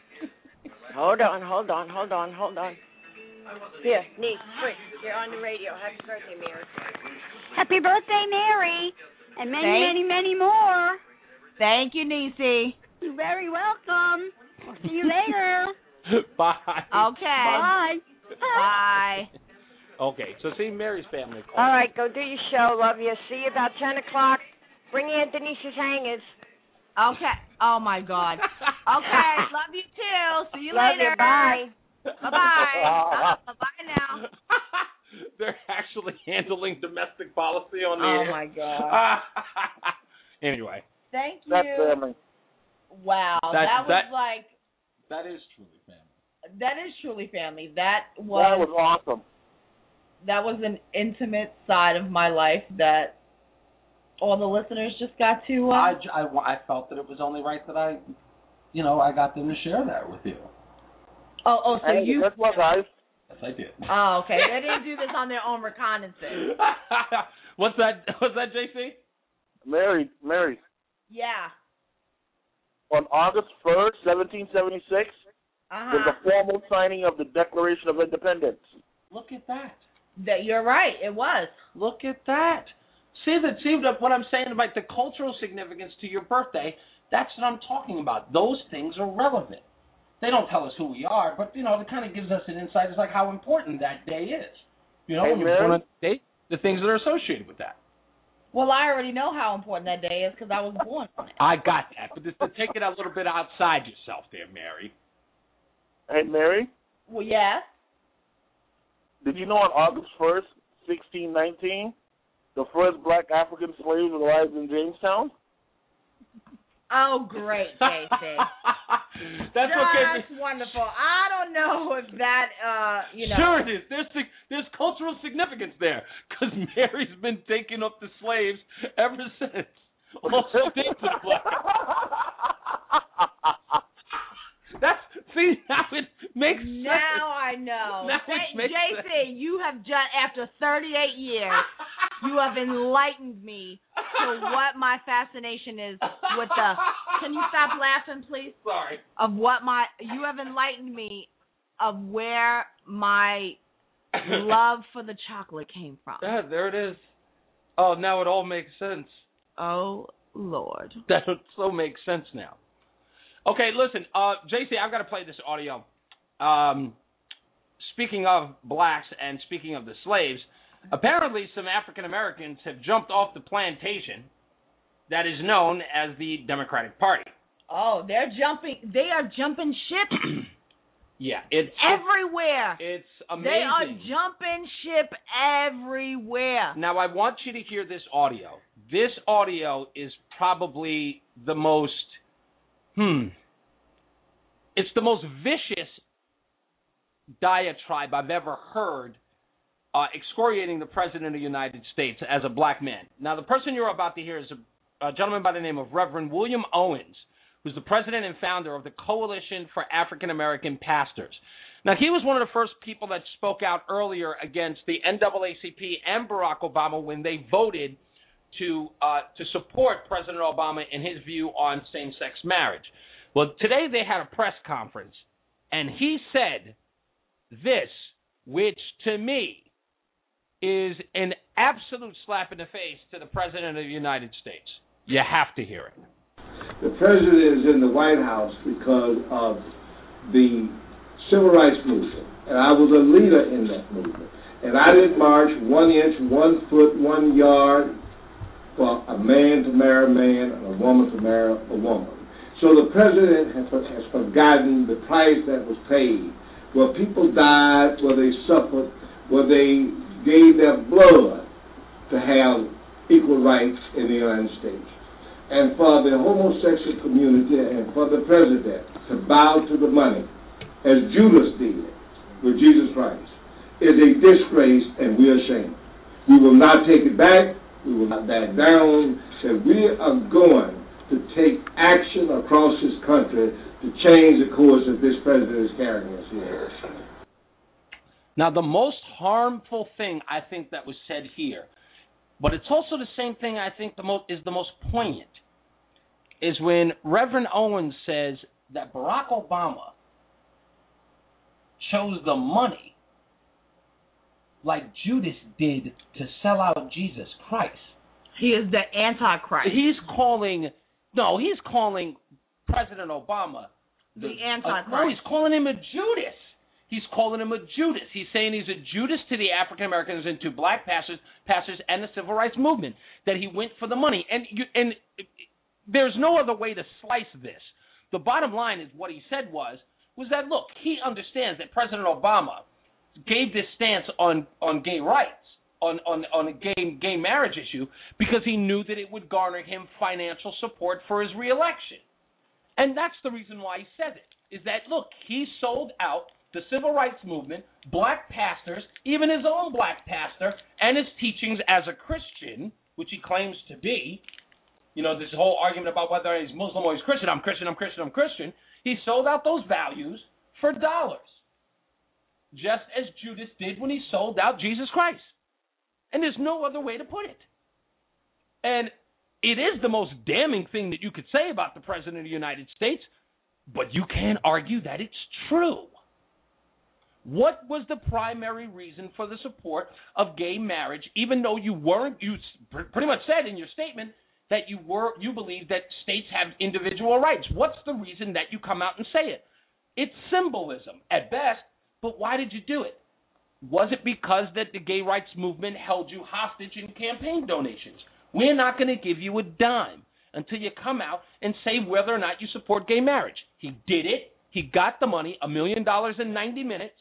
Hold on, hold on, hold on, hold on. Here, niece, quick, you're on the radio. Happy birthday, Mary. Happy birthday, Mary. And many, Thank- many, many more. Thank you, Niecy. You're very welcome. I'll see you later. Bye. Okay. Bye. Bye. Okay, so see Mary's family. Call. All right, go do your show. Love you. See you about ten o'clock. Bring in Denise's hangers. Okay. Oh, my God. Okay. Love you, too. See you Love later. you. Bye. Bye-bye. uh, bye now. They're actually handling domestic policy on the Oh, air. my God. Anyway. Thank you. That's family. Wow. That- That, was that- like, That is truly family. that is truly family. That That was, was awesome. that was an intimate side of my life that all the listeners just got to. Uh, I, I, I felt that it was only right that I, you know, I got them to share that with you. oh, oh, so Hey, you. guess what, guys? Yes, I did. Oh, okay. They didn't do this on their own reconnaissance. What's that? What's that, J C? Mary, Mary. Yeah. On August first, seventeen seventy-six, Uh-huh. was the formal signing of the Declaration of Independence. Look at that. That you're right. It was. Look at that. See that? See that? What I'm saying about the cultural significance to your birthday? That's what I'm talking about. Those things are relevant. They don't tell us who we are, but you know, it kind of gives us an insight as like how important that day is. You know, Hey, when you're Mary? born on that day, the things that are associated with that. Well, I already know how important that day is because I was born on it. I got that, but just to take it a little bit outside yourself, there, Mary. Hey, Mary, Well, yes. did you know on August first, sixteen nineteen, the first black African slaves arrived in Jamestown? Oh, great, J C. That's what gave That's me. wonderful. I don't know if that, uh, you know. Sure it is. There's sig- there's cultural significance there because Mary's been taking up the slaves ever since. Also, dates are black. That's see now it makes sense. Now I know. Now J- it makes J C, sense. you have just, after thirty-eight years, you have enlightened me to what my fascination is with the. Can you stop laughing, please? Sorry. Of what my you have enlightened me of where my love for the chocolate came from. Yeah, there it is. Oh, now it all makes sense. Oh Lord. That so makes sense now. Okay, listen, uh, J C, I've got to play this audio. Um, speaking of blacks and speaking of the slaves, apparently some African Americans have jumped off the plantation that is known as the Democratic Party. Oh, they're jumping. They are jumping ship Yeah, it's everywhere. It's amazing. They are jumping ship everywhere. Now, I want you to hear this audio. This audio is probably the most, hmm, it's the most vicious diatribe I've ever heard uh, excoriating the President of the United States as a black man. Now, the person you're about to hear is a, a gentleman by the name of Reverend William Owens, who's the president and founder of the Coalition for African American Pastors. Now, he was one of the first people that spoke out earlier against the N double A C P and Barack Obama when they voted to uh, to support President Obama in his view on same-sex marriage. Well, today they had a press conference, and he said this, which to me is an absolute slap in the face to the President of the United States. You have to hear it. The president is in the White House because of the civil rights movement, and I was a leader in that movement. And I didn't march one inch, one foot, one yard for a man to marry a man and a woman to marry a woman. So the president has, has forgotten the price that was paid, where people died, where they suffered, where they gave their blood to have equal rights in the United States. And for the homosexual community and for the president to bow to the money, as Judas did with Jesus Christ, is a disgrace, and we're ashamed. We will not take it back. We will not back down. That we are going to take action across this country to change the course that this president is carrying us here. Now, the most harmful thing I think that was said here, but it's also the same thing I think the most is the most poignant, is when Reverend Owens says that Barack Obama chose the money like Judas did to sell out Jesus Christ. He is the Antichrist. He's calling, no, he's calling President Obama the, the Antichrist. Uh, no, he's calling him a Judas. He's calling him a Judas. He's saying he's a Judas to the African Americans and to black pastors, pastors and the civil rights movement. That he went for the money, and you, and there's no other way to slice this. The bottom line is what he said was was that look, he understands that President Obama gave this stance on, on gay rights, on on on a gay gay marriage issue, because he knew that it would garner him financial support for his reelection, and that's the reason why he said it. Is that look, he sold out the civil rights movement, black pastors, even his own black pastor, and his teachings as a Christian, which he claims to be. You know, this whole argument about whether he's Muslim or he's Christian, I'm Christian, I'm Christian, I'm Christian. He sold out those values for dollars, just as Judas did when he sold out Jesus Christ. And there's no other way to put it. And it is the most damning thing that you could say about the President of the United States, but you can't argue that it's true. What was the primary reason for the support of gay marriage, even though you weren't, you pretty much said in your statement that you were, you believe that states have individual rights? What's the reason that you come out and say it? It's symbolism at best, but why did you do it? Was it because that the gay rights movement held you hostage in campaign donations? We're not going to give you a dime until you come out and say whether or not you support gay marriage. He did it. He got the money, a million dollars in ninety minutes,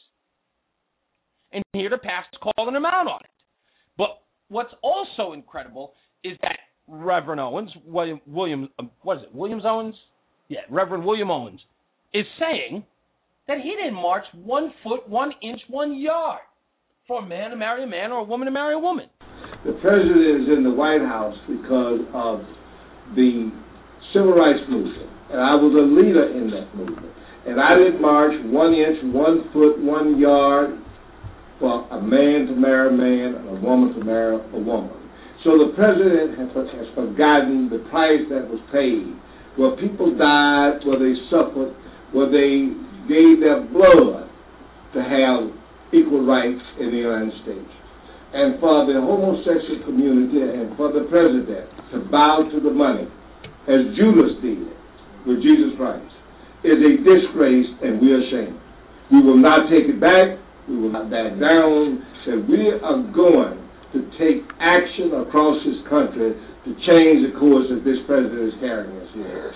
and here the pastor's calling him out on it. But what's also incredible is that Reverend Owens, William, William uh, what is it, Williams Owens? Yeah, Reverend William Owens, is saying that he didn't march one foot, one inch, one yard for a man to marry a man or a woman to marry a woman. The president is in the White House because of the civil rights movement, and I was a leader in that movement. And I didn't march one inch, one foot, one yard for a man to marry a man and a woman to marry a woman. So the president has, has forgotten the price that was paid, where people died, where they suffered, where they gave their blood to have equal rights in the United States. And for the homosexual community and for the president to bow to the money, as Judas did with Jesus Christ, is a disgrace, and we are ashamed. We will not take it back. We will not back down. That we are going to take action across this country to change the course that this president is carrying us here.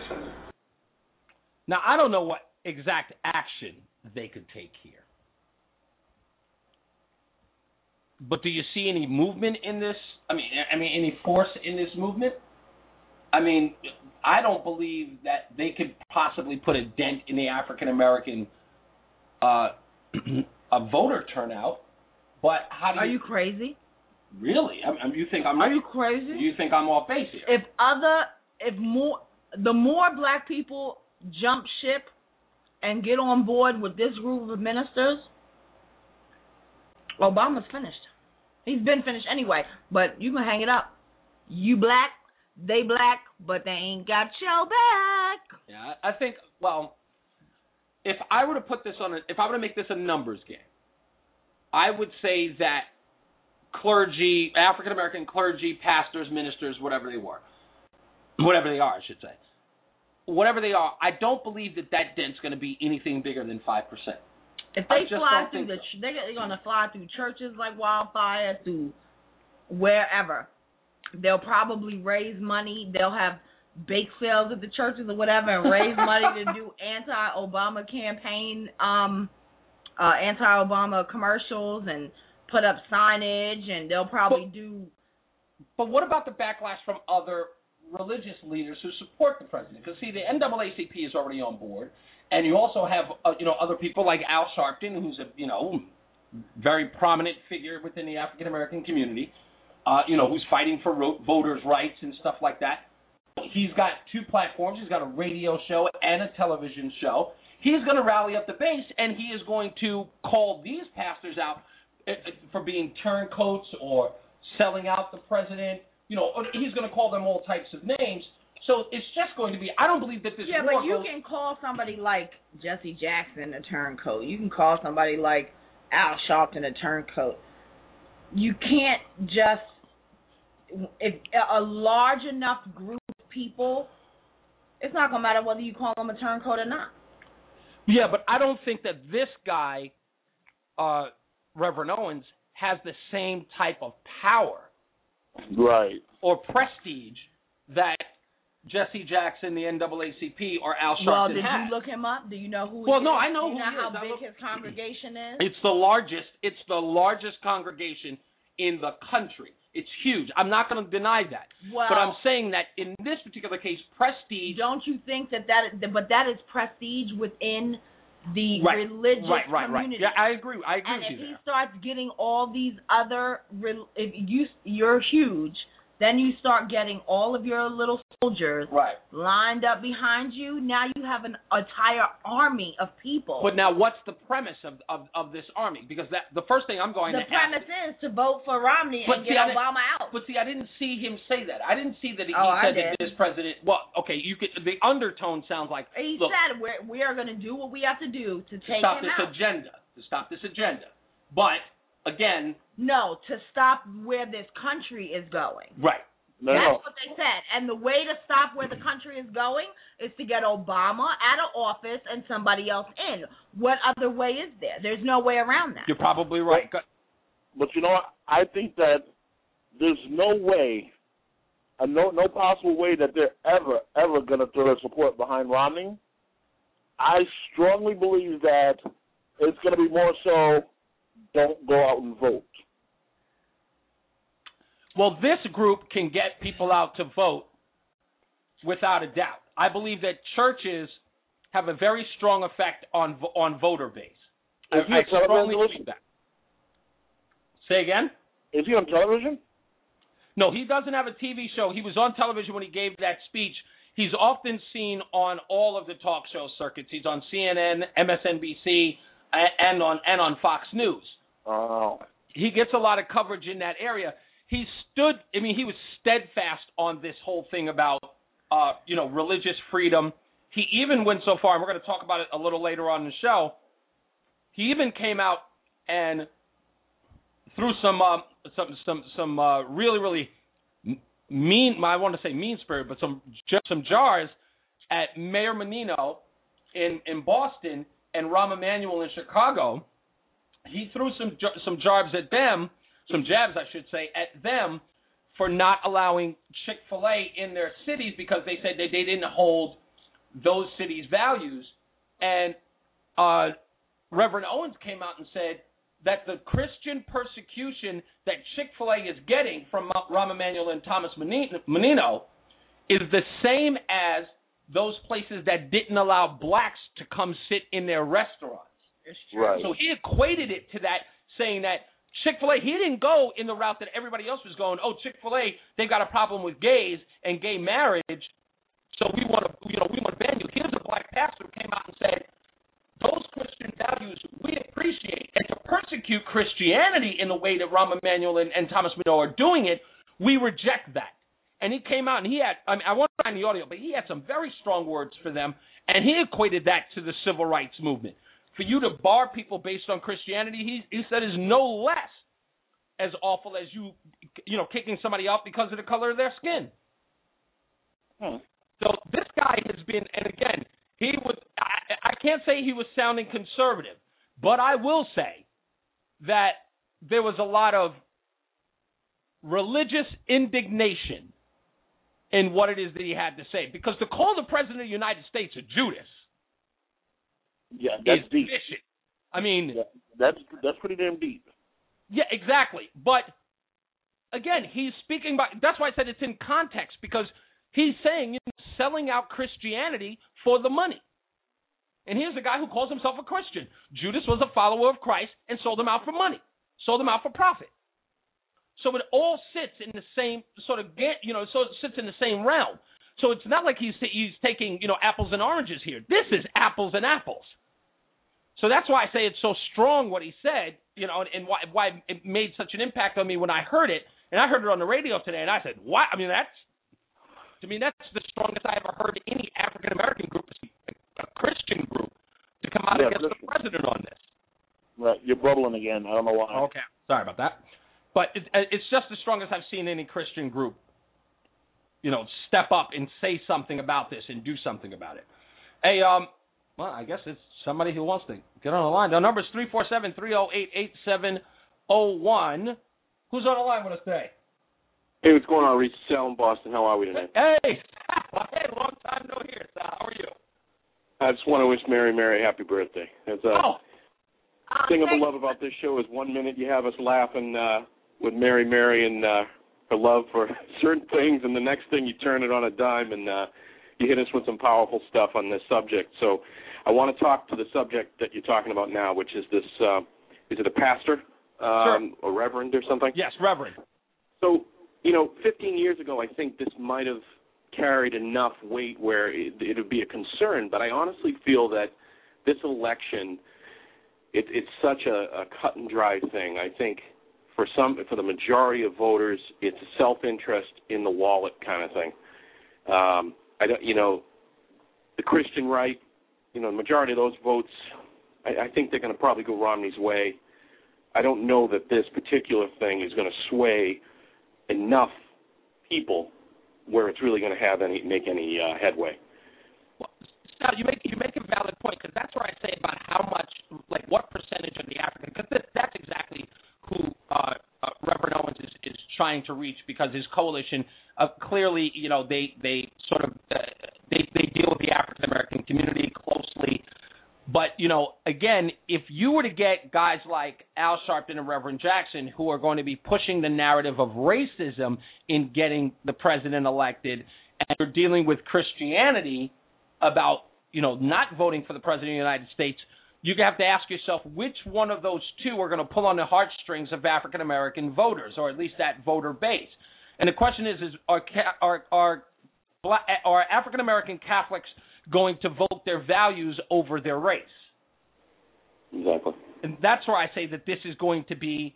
Now, I don't know what exact action they could take here. But do you see any movement in this? I mean, I mean, any force in this movement? I mean, I don't believe that they could possibly put a dent in the African American uh, a voter turnout. But how do Are you? you crazy? Really? I mean, you think I'm? Are you crazy? You think I'm off base here? If other, if more, the more black people jump ship and get on board with this group of ministers, Obama's finished. He's been finished anyway, but you can hang it up. You black, they black, but they ain't got your back. Yeah, I think, well, if I were to put this on, a, if I were to make this a numbers game, I would say that clergy, African-American clergy, pastors, ministers, whatever they were, whatever they are, I should say, whatever they are, I don't believe that that dent's going to be anything bigger than five percent. If they fly through the, so. they're going to fly through churches like wildfire, through wherever. They'll probably raise money. They'll have bake sales at the churches or whatever and raise money to do anti-Obama campaign, um, uh, anti-Obama commercials and put up signage, and they'll probably but, do. But what about the backlash from other religious leaders who support the president? Because, see, the N double A C P is already on board. And you also have, uh, you know, other people like Al Sharpton, who's a, you know, very prominent figure within the African American community. uh, you know, who's fighting for ro- voters' rights and stuff like that. He's got two platforms. He's got a radio show and a television show. He's going to rally up the base, and he is going to call these pastors out for being turncoats or selling out the president. You know, he's going to call them all types of names. So it's just going to be, I don't believe that this Yeah, war but you goes, can call somebody like Jesse Jackson a turncoat. You can call somebody like Al Sharpton a turncoat. You can't just, if a large enough group of people, it's not going to matter whether you call them a turncoat or not. Yeah, but I don't think that this guy, uh, Reverend Owens, has the same type of power. Right. Or prestige that Jesse Jackson, the N double A C P, or Al Sharpton Well, did has. you look him up? Do you know who? Well, he no, is? I know Do you who know he how is. I big look- his congregation is? It's the largest. It's the largest congregation in the country. It's huge. I'm not going to deny that. Well, but I'm saying that in this particular case, prestige. Don't you think that that? But that is prestige within the Right, religious right, right, right. community. Yeah, I agree. I agree And with if you he there. starts getting all these other, rel- if you you're huge, then you start getting all of your little soldiers Right. lined up behind you. Now you have an entire army of people. But now, what's the premise of, of, of this army? Because that the first thing I'm going the to premise ask, is to vote for Romney But and see, get I didn't- Obama out. But see, I didn't see him say that. I didn't see that he Oh, I said that did. this president. Well, okay, you could. The undertone sounds like He look, said we're, we are going to do what we have to do to to take stop him this out. agenda. To stop this agenda. But again, No, to stop where this country is going. right. No, That's no. what they said. And the way to stop where the country is going is to get Obama out of office and somebody else in. What other way is there? There's no way around that. You're probably right. Go- But you know what? I think that there's no way, uh, no no possible way that they're ever, ever going to throw their support behind Romney. I strongly believe that it's going to be more so don't go out and vote. Well, this group can get people out to vote without a doubt. I believe that churches have a very strong effect on vo- on voter base. I, Is he I on television? strongly believe that. Say again? Is he on television? No, he doesn't have a T V show. He was on television when he gave that speech. He's often seen on all of the talk show circuits. He's on C N N, M S N B C, and on and on Fox News. Oh. He gets a lot of coverage in that area. He stood, I mean, he was steadfast on this whole thing about, uh, you know, religious freedom. He even went so far, and we're going to talk about it a little later on in the show, he even came out and threw some, uh, some, some, some uh, really, really mean, I want to say mean spirit, but some, some jars at Mayor Menino in, in Boston and Rahm Emanuel in Chicago. He threw some, some jabs at them, some jabs, I should say, at them for not allowing Chick-fil-A in their cities because they said that they didn't hold those cities' values. And uh, Reverend Owens came out and said that the Christian persecution that Chick-fil-A is getting from Rahm Emanuel and Thomas Menino is the same as those places that didn't allow blacks to come sit in their restaurants. Right. So he equated it to that, saying that Chick-fil-A, he didn't go in the route that everybody else was going. Oh, Chick-fil-A, they've got a problem with gays and gay marriage, so we want to, you know, we want to ban you. Here's a black pastor who came out and said, those Christian values we appreciate, and to persecute Christianity in the way that Rahm Emanuel and, and Thomas Menino are doing it, we reject that. And he came out and he had, I mean, I won't find the audio, but he had some very strong words for them, and he equated that to the civil rights movement. For you to bar people based on Christianity, he, he said, is no less as awful as you, you know, kicking somebody out because of the color of their skin. Hmm. So this guy has been, and again, he was, I, I can't say he was sounding conservative, but I will say that there was a lot of religious indignation in what it is that he had to say. Because to call the President of the United States a Judas, yeah, that's is deep. vicious. I mean, yeah, that's that's pretty damn deep. Yeah, exactly. But again, he's speaking by. That's why I said it's in context, because he's saying, you know, selling out Christianity for the money. And here's a guy who calls himself a Christian. Judas was a follower of Christ and sold him out for money, sold him out for profit. So it all sits in the same sort of, you know, so it sits in the same realm. So it's not like he's he's taking, you know, apples and oranges here. This is apples and apples. So that's why I say it's so strong what he said, you know, and, and why why it made such an impact on me when I heard it. And I heard it on the radio today, and I said, "What?" I mean, that's to me that's the strongest I ever heard any African American group, a Christian group, to come out yeah, against Christian. the president on this. Right, you're bubbling again. I don't know why. Okay, sorry about that. But it, it's just the strongest I've seen any Christian group, you know, step up and say something about this and do something about it. Hey, um, well, I guess it's somebody who wants to get on the line. The number is three four seven, three oh eight, eight seven oh one. Who's on the line with us today? Hey, what's going on, Reese? Sal in Boston. How are we tonight? Hey, hey, long time no hear, Sal. How are you? I just want to wish Mary Mary happy birthday. It's a oh. thing I love about this show is one minute you have us laughing uh, with Mary Mary and uh, her love for certain things, and the next thing you turn it on a dime and uh, you hit us with some powerful stuff on this subject. So I want to talk to the subject that you're talking about now, which is this, uh, is it a pastor um, sure. or reverend or something? Yes, reverend. So, you know, fifteen years ago, I think this might have carried enough weight where it would be a concern, but I honestly feel that this election, it, it's such a, a cut and dry thing. I think for some, for the majority of voters, it's a self-interest in the wallet kind of thing. Um, I don't, you know, the Christian right, you know, the majority of those votes, I, I think they're going to probably go Romney's way. I don't know that this particular thing is going to sway enough people where it's really going to have any make any uh, headway. Well, now you make you make a valid point, because that's where I say about how much, like what percentage of the African, because that's exactly who uh, uh, Reverend Owens is, is trying to reach, because his coalition uh, clearly, you know, they they sort of uh, they they deal with the African American community closely. But, you know, again, if you were to get guys like Al Sharpton and Reverend Jackson, who are going to be pushing the narrative of racism in getting the president elected, and you're dealing with Christianity about, you know, not voting for the president of the United States, you have to ask yourself which one of those two are going to pull on the heartstrings of African American voters, or at least that voter base. And the question is, is are are are, are African American Catholics going to vote their values over their race? Exactly. And that's where I say that this is going to be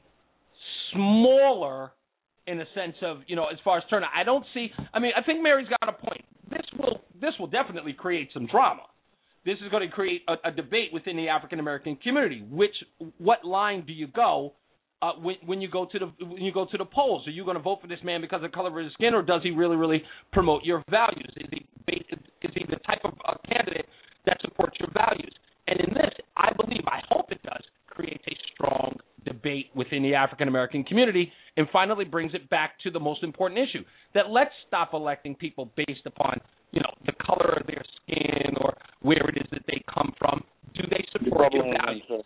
smaller in the sense of, you know, as far as turnout. I don't see, I mean, I think Mary's got a point. This will this will definitely create some drama. This is going to create a, a debate within the African American community. Which, what line do you go uh, when, when you go to the when you go to the polls? Are you going to vote for this man because of the color of his skin, or does he really, really promote your values? Is he is he the type of uh, candidate that supports your values? And in this, I believe, I hope it does, creates a strong debate within the African American community, and finally brings it back to the most important issue, that let's stop electing people based upon, you know, the color of their skin or where it is that they come from. Do they support your values?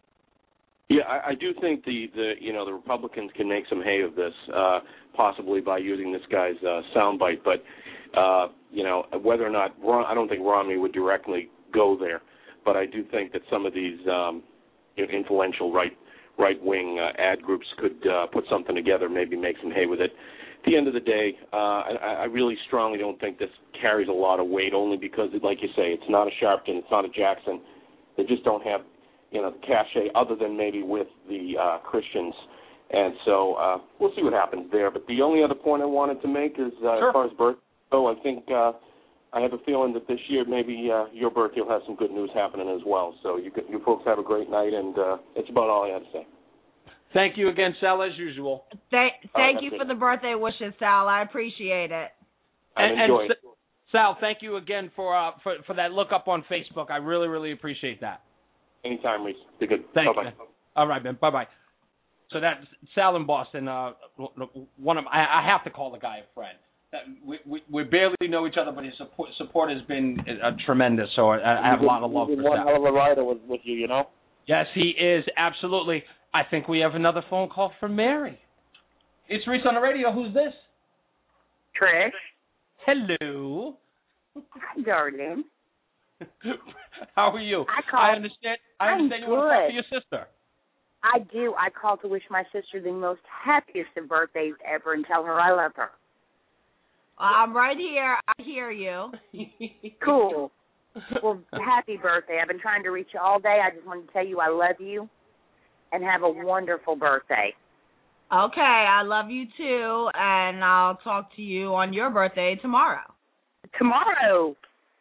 Yeah, I, I do think the, the you know the Republicans can make some hay of this, uh, possibly by using this guy's uh, soundbite. But uh, you know, whether or not I don't think Romney would directly go there, but I do think that some of these um, influential right right wing uh, ad groups could uh, put something together, maybe make some hay with it. At the end of the day, uh, I, I really strongly don't think this carries a lot of weight, only because, like you say, it's not a Sharpton, it's not a Jackson. They just don't have, you know, the cachet other than maybe with the uh, Christians. And so uh, we'll see what happens there. But the only other point I wanted to make is, uh, sure. as far as birth, oh, I think uh, I have a feeling that this year maybe uh, your birthday will have some good news happening as well. So you, you folks have a great night, and uh, that's about all I have to say. Thank you again, Sal, as usual. Thank, thank uh, you good. for the birthday wishes, Sal. I appreciate it. And, enjoy and Sal, thank you again for, uh, for for that look up on Facebook. I really, really appreciate that. Anytime, Reese. Be good. Thank Bye-bye. you. All right, man. Bye-bye. So that's Sal in Boston. Uh, one of I, I have to call the guy a friend. We, we we barely know each other, but his support support has been uh, tremendous. So I, I have a lot of love for Sal. One hell of a rider with, with you, you know. Yes, he is, absolutely. I think we have another phone call from Mary. It's Reese on the radio. Who's this? Trish. Hello. Hi, darling. How are you? I called. I understand. I understand I'm you want to talk to good. your sister. I do. I call to wish my sister the most happiest of birthdays ever and tell her I love her. I'm right here. I hear you. Cool. Well, happy birthday. I've been trying to reach you all day. I just wanted to tell you I love you and have a wonderful birthday. Okay, I love you too, and I'll talk to you on your birthday tomorrow. Tomorrow.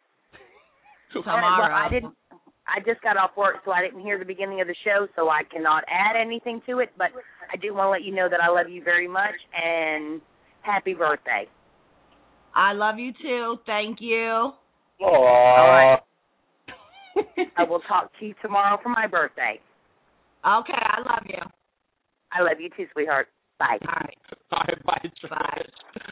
Tomorrow. Well, I didn't. I just got off work, so I didn't hear the beginning of the show, so I cannot add anything to it. But I do want to let you know that I love you very much and happy birthday. I love you too. Thank you. Aww. All right. I will talk to you tomorrow for my birthday. Okay, I love you. I love you too, sweetheart. Bye. All right. Bye, bye, Bye.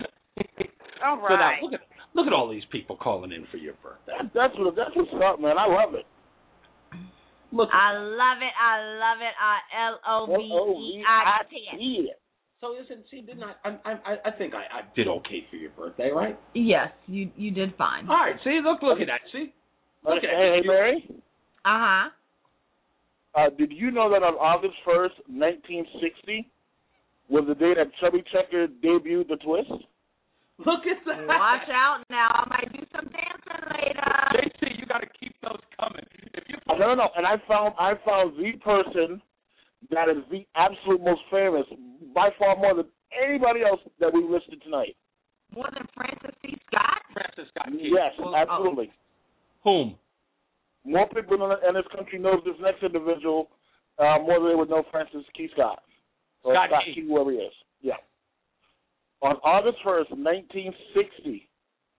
All So now, right. look at look at all these people calling in for your birthday. That, that's what that's what's up, man. I love it. Look, I love it. I love it. I L O V E I T. So listen, see, didn't I? I I, I think I, I did okay for your birthday, right? Yes, you you did fine. All right. See, look, look at that. See, look Hey, at hey, that. Mary. Uh huh. Uh, did you know that on August first, nineteen sixty, was the day that Chubby Checker debuted the twist? Look at that. Watch out now. I might do some dancing later. J C, you got to keep those coming. If you No, no, no. And I found I found the person that is the absolute most famous, by far more than anybody else that we listed tonight. More than Francis C. Scott? Francis Scott Key. Yes, Oh, absolutely. Whom? More people in, in this country knows this next individual uh, more than they would know Francis Key Scott. Or Scott Scott Key. Key, whoever he is. Yeah. On August first, nineteen sixty,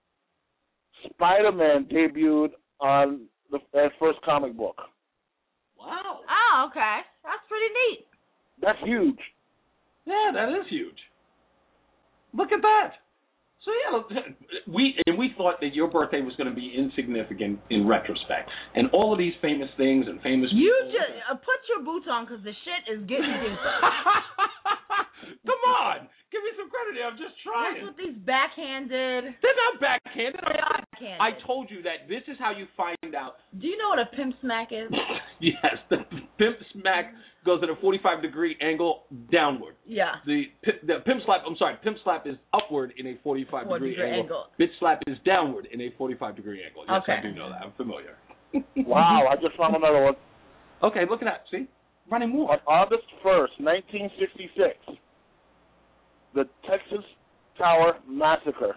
Spider-Man debuted on the uh, first comic book. Wow. Oh, okay. That's pretty neat. That's huge. Yeah, that is huge. Look at that. So yeah, we and we thought that your birthday was going to be insignificant in retrospect, and all of these famous things and famous. You people, just uh, put your boots on because the shit is getting deeper. Come on, give me some credit here. I'm just trying. What's with these backhanded? They're not backhanded. They are backhanded. I told you that this is how you find out. Do you know what a pimp smack is? Yes, the pimp smack goes at a forty-five degree angle downward. Yeah. The pi- the pimp slap, I'm sorry, pimp slap is upward in a forty-five degree angle. angle. Bitch slap is downward in a forty-five degree angle. Yes, Okay. I do know that. I'm familiar. Wow, I just found another one. Okay, look at that. See? Running more. On August first, nineteen sixty-six, the Texas Tower Massacre.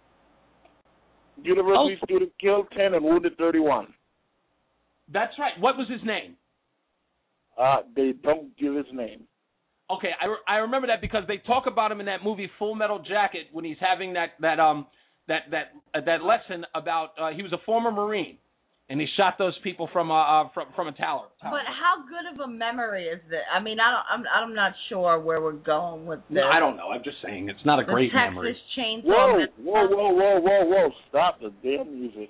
University Oh. student killed ten and wounded thirty-one. That's right. What was his name? Uh, they don't give his name. Okay, I, re- I remember that because they talk about him in that movie Full Metal Jacket when he's having that that um that that uh, that lesson about uh, he was a former Marine and he shot those people from uh, uh from from a tower. tower. But how good of a memory is that? I mean, I don't. I'm. I'm not sure where we're going with this. No, I don't know. I'm just saying it's not a the great Texas memory. Chainsaw. Whoa, Massacre. whoa, whoa, whoa, whoa, whoa! Stop the damn music.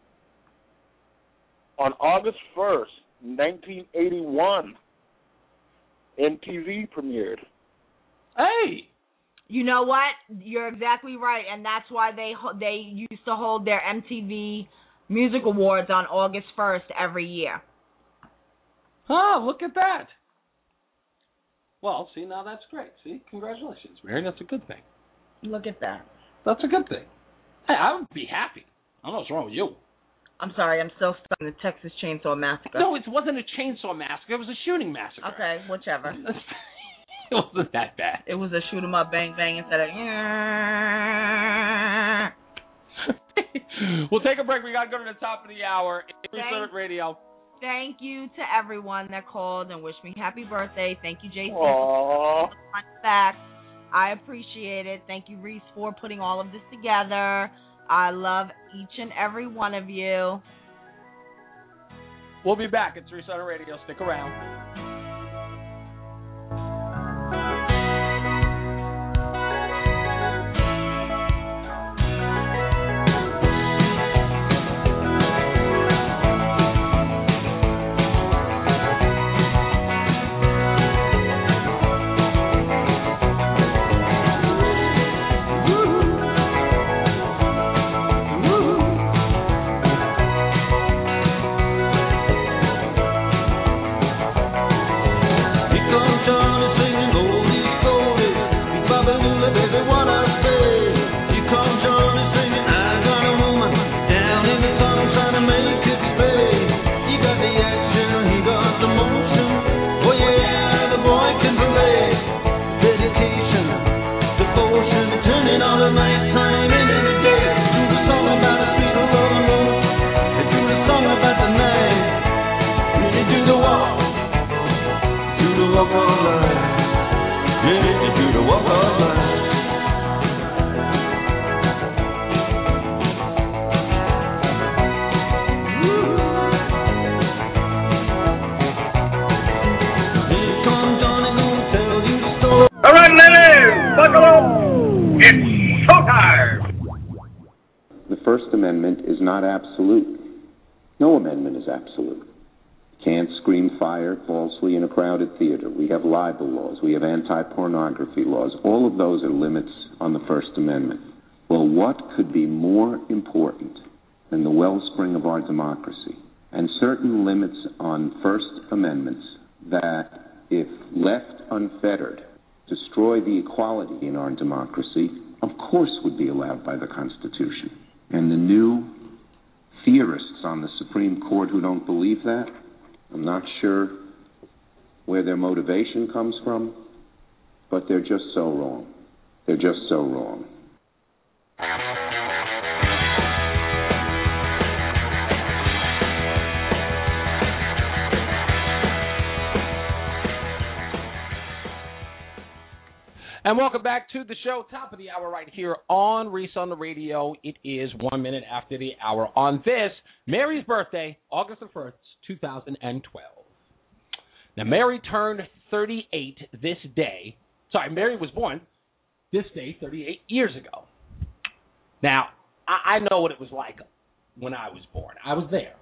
On August first, nineteen eighty-one, M T V premiered. Hey. You know what? You're exactly right, and that's why they ho- they used to hold their M T V Music Awards on August first every year. Oh, look at that. Well, see, now that's great. See, congratulations, Mary. That's a good thing. Look at that. That's a good thing. Hey, I would be happy. I don't know what's wrong with you. I'm sorry, I'm still stuck in the Texas Chainsaw Massacre. No, it wasn't a chainsaw massacre. It was a shooting massacre. Okay, whichever. It wasn't that bad. It was a shoot 'em up, bang bang instead of. We'll take a break. We got to go to the top of the hour. Thank, Radio. Thank you to everyone that called and wished me happy birthday. Thank you, J C. Aww. Back. I appreciate it. Thank you, Reese, for putting all of this together. I love each and every one of you. We'll be back at Three Center Radio. Stick around. walk on life. Yeah, if you do the walk on life. All right, ladies, buckle up. It's showtime. The First Amendment is not absolute. No amendment is absolute. You can't scream fire falsely in a crowded theater. We have libel laws. We have anti-pornography laws. All of those are limits on the First Amendment. Well, what could be more important than the wellspring of our democracy and certain limits on First Amendments that, if left unfettered, destroy the equality in our democracy, of course would be allowed by the Constitution. And the new theorists on the Supreme Court who don't believe that, I'm not sure where their motivation comes from, but they're just so wrong. They're just so wrong. And welcome back to the show, top of the hour right here on Reese on the Radio. It is one minute after the hour on this, Mary's birthday, August the first, two thousand twelve. Now, Mary turned thirty-eight this day. Sorry, Mary was born this day thirty-eight years ago. Now, I, I know what it was like when I was born. I was there.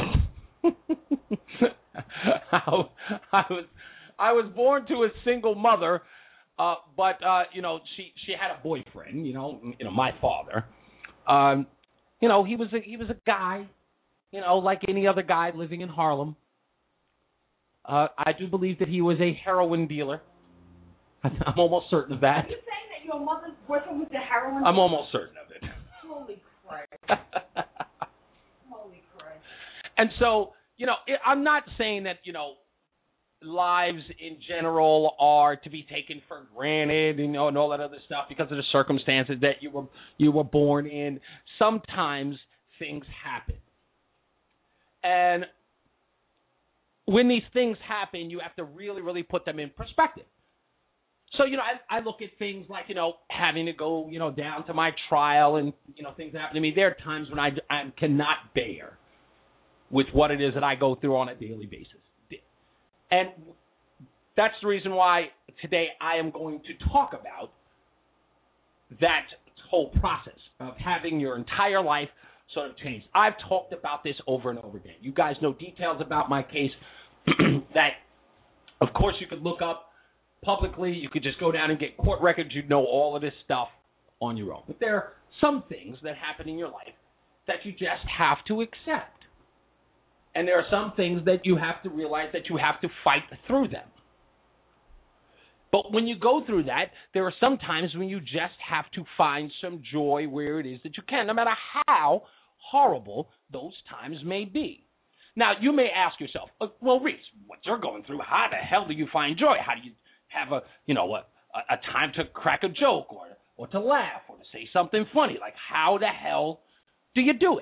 I, I was I was born to a single mother. Uh, but uh, you know, she, she had a boyfriend. You know, you know, my father. Um, you know, he was a, he was a guy. You know, like any other guy living in Harlem. Uh, I do believe that he was a heroin dealer. I'm almost certain of that. Are you saying that your mother's boyfriend was a heroin dealer? I'm almost certain of it. Holy Christ! Holy Christ! And so, you know, it, I'm not saying that, you know, lives in general are to be taken for granted, you know, and all that other stuff because of the circumstances that you were you were born in. Sometimes things happen, and when these things happen, you have to really, really put them in perspective. So, you know, I, I look at things like, you know, having to go, you know, down to my trial and, you know, things happen to me. There are times when I, I cannot bear with what it is that I go through on a daily basis. And that's the reason why today I am going to talk about that whole process of having your entire life sort of changed. I've talked about this over and over again. You guys know details about my case that, of course, you could look up publicly. You could just go down and get court records. You'd know all of this stuff on your own. But there are some things that happen in your life that you just have to accept. And there are some things that you have to realize that you have to fight through them. But when you go through that, there are some times when you just have to find some joy where it is that you can, no matter how horrible those times may be. Now, you may ask yourself, well, Reese, what you're going through, how the hell do you find joy? How do you have a, you know, a, a time to crack a joke or, or to laugh or to say something funny? Like, how the hell do you do it?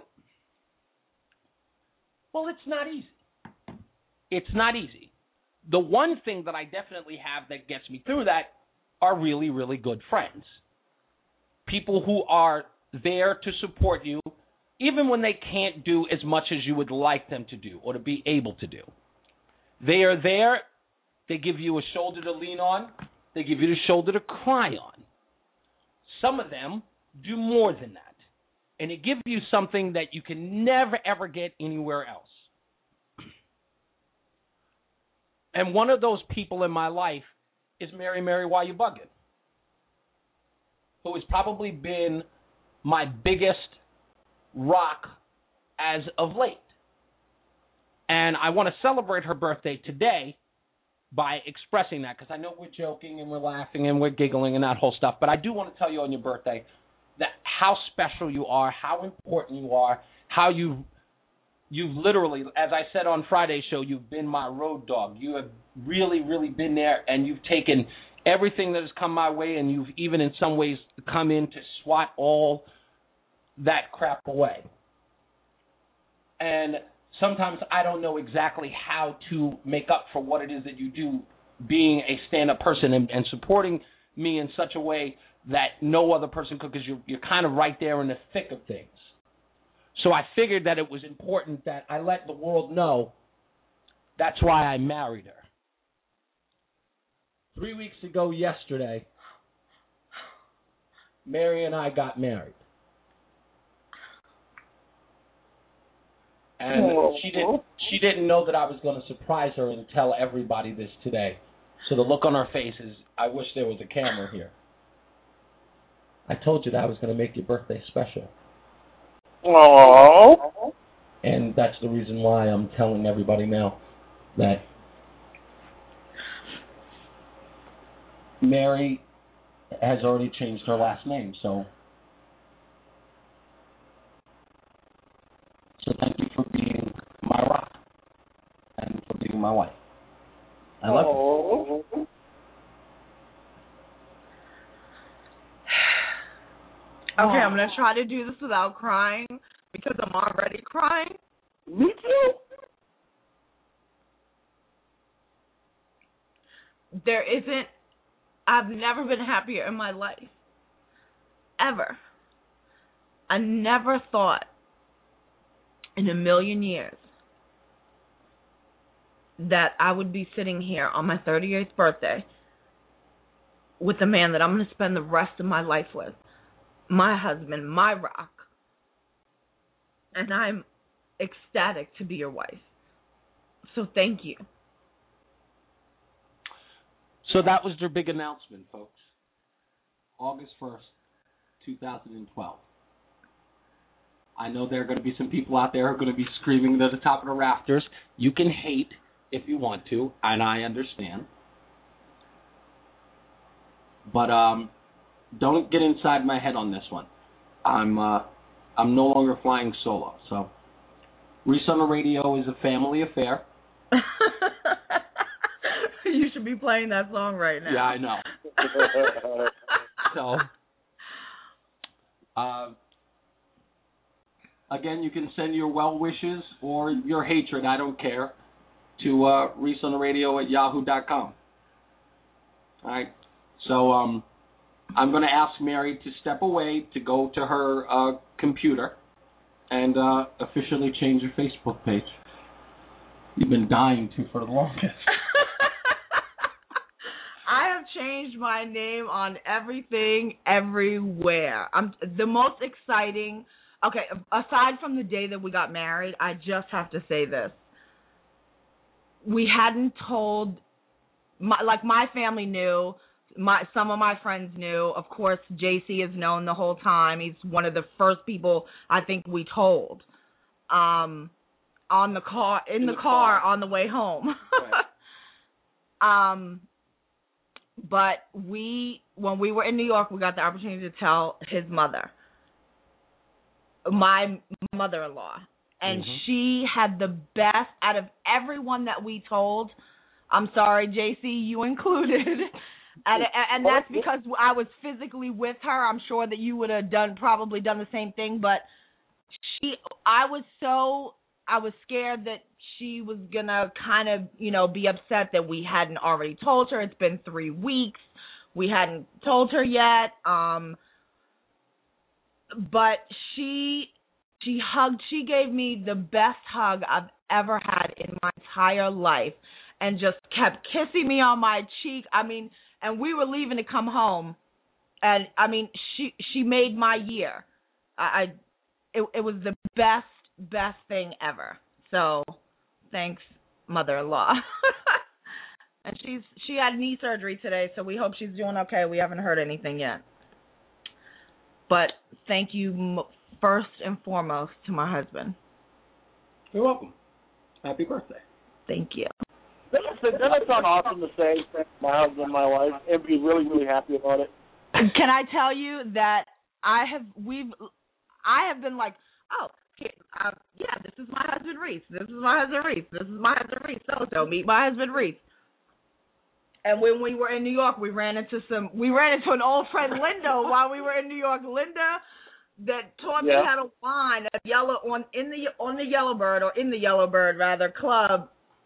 Well, it's not easy. It's not easy. The one thing that I definitely have that gets me through that are really, really good friends. People who are there to support you, even when they can't do as much as you would like them to do or to be able to do. They are there. They give you a shoulder to lean on. They give you the shoulder to cry on. Some of them do more than that. And it gives you something that you can never, ever get anywhere else. And one of those people in my life is Mary, Mary, why you bugging? Who has probably been my biggest rock as of late. And I want to celebrate her birthday today by expressing that, because I know we're joking and we're laughing and we're giggling and that whole stuff, but I do want to tell you on your birthday that how special you are, how important you are, how you you've literally, as I said on Friday's show, you've been my road dog. You have really, really been there, and you've taken everything that has come my way, and you've even in some ways come in to swat all that crap away. And sometimes I don't know exactly how to make up for what it is that you do being a stand-up person and, and supporting me in such a way that no other person could, because you're, you're kind of right there in the thick of things. So I figured that it was important that I let the world know that's why I married her. Three weeks ago yesterday, Mary and I got married. And oh. she didn't she didn't know that I was going to surprise her and tell everybody this today. So the look on her face is, I wish there was a camera here. I told you that I was going to make your birthday special. Aww. And that's the reason why I'm telling everybody now that Mary has already changed her last name, so so thank you for being my rock and for being my wife. I love oh. you. Okay, I'm going to try to do this without crying because I'm already crying. Me too. There isn't, I've never been happier in my life. Ever. I never thought in a million years that I would be sitting here on my thirty-eighth birthday with a man that I'm going to spend the rest of my life with. My husband, my rock. And I'm ecstatic to be your wife. So thank you. So that was their big announcement, folks. August first, two thousand twelve. I know there are going to be some people out there who are going to be screaming to the top of the rafters. You can hate if you want to, and I understand. But um, don't get inside my head on this one. I'm uh, I'm no longer flying solo. So, Reese on the Radio is a family affair. You should be playing that song right now. Yeah, I know. So, uh, again, you can send your well wishes or your hatred, I don't care, to uh, Reese on the Radio at yahoo dot com. All right. So, um, I'm going to ask Mary to step away to go to her uh, computer and uh, officially change her Facebook page. You've been dying to for the longest. I have changed my name on everything, everywhere. I'm the most exciting. Okay, aside from the day that we got married, I just have to say this. We hadn't told, my, like my family knew, my some of my friends knew. Of course, J C has known the whole time. He's one of the first people I think we told. Um, on the car, in, in the, the car, car on the way home. Right. um. But we, when we were in New York, we got the opportunity to tell his mother, my mother-in-law. And mm-hmm. she had the best out of everyone that we told. I'm sorry, J C, you included. and, and that's because I was physically with her. I'm sure that you would have done, probably done the same thing. But she, I was so, I was scared that she was going to kind of, you know, be upset that we hadn't already told her. It's been three weeks. We hadn't told her yet. Um, but she she hugged, she gave me the best hug I've ever had in my entire life and just kept kissing me on my cheek. I mean, and we were leaving to come home. And, I mean, she she made my year. I, I it, it was the best, best thing ever. So... thanks, mother-in-law. And she's she had knee surgery today, so we hope she's doing okay. We haven't heard anything yet. But thank you first and foremost to my husband. You're welcome. Happy birthday. Thank you. Doesn't that sound awesome to say, my husband, my wife, and be really, really happy about it? Can I tell you that I have we've I have been like, oh. Uh, yeah, this is my husband Reese. This is my husband Reese. This is my husband Reese. So so meet my husband Reese. And when we were in New York, we ran into some. We ran into an old friend, Linda, while we were in New York. Linda, that taught me yeah. how to wine at yellow on in the on the Yellowbird or in the Yellowbird rather club.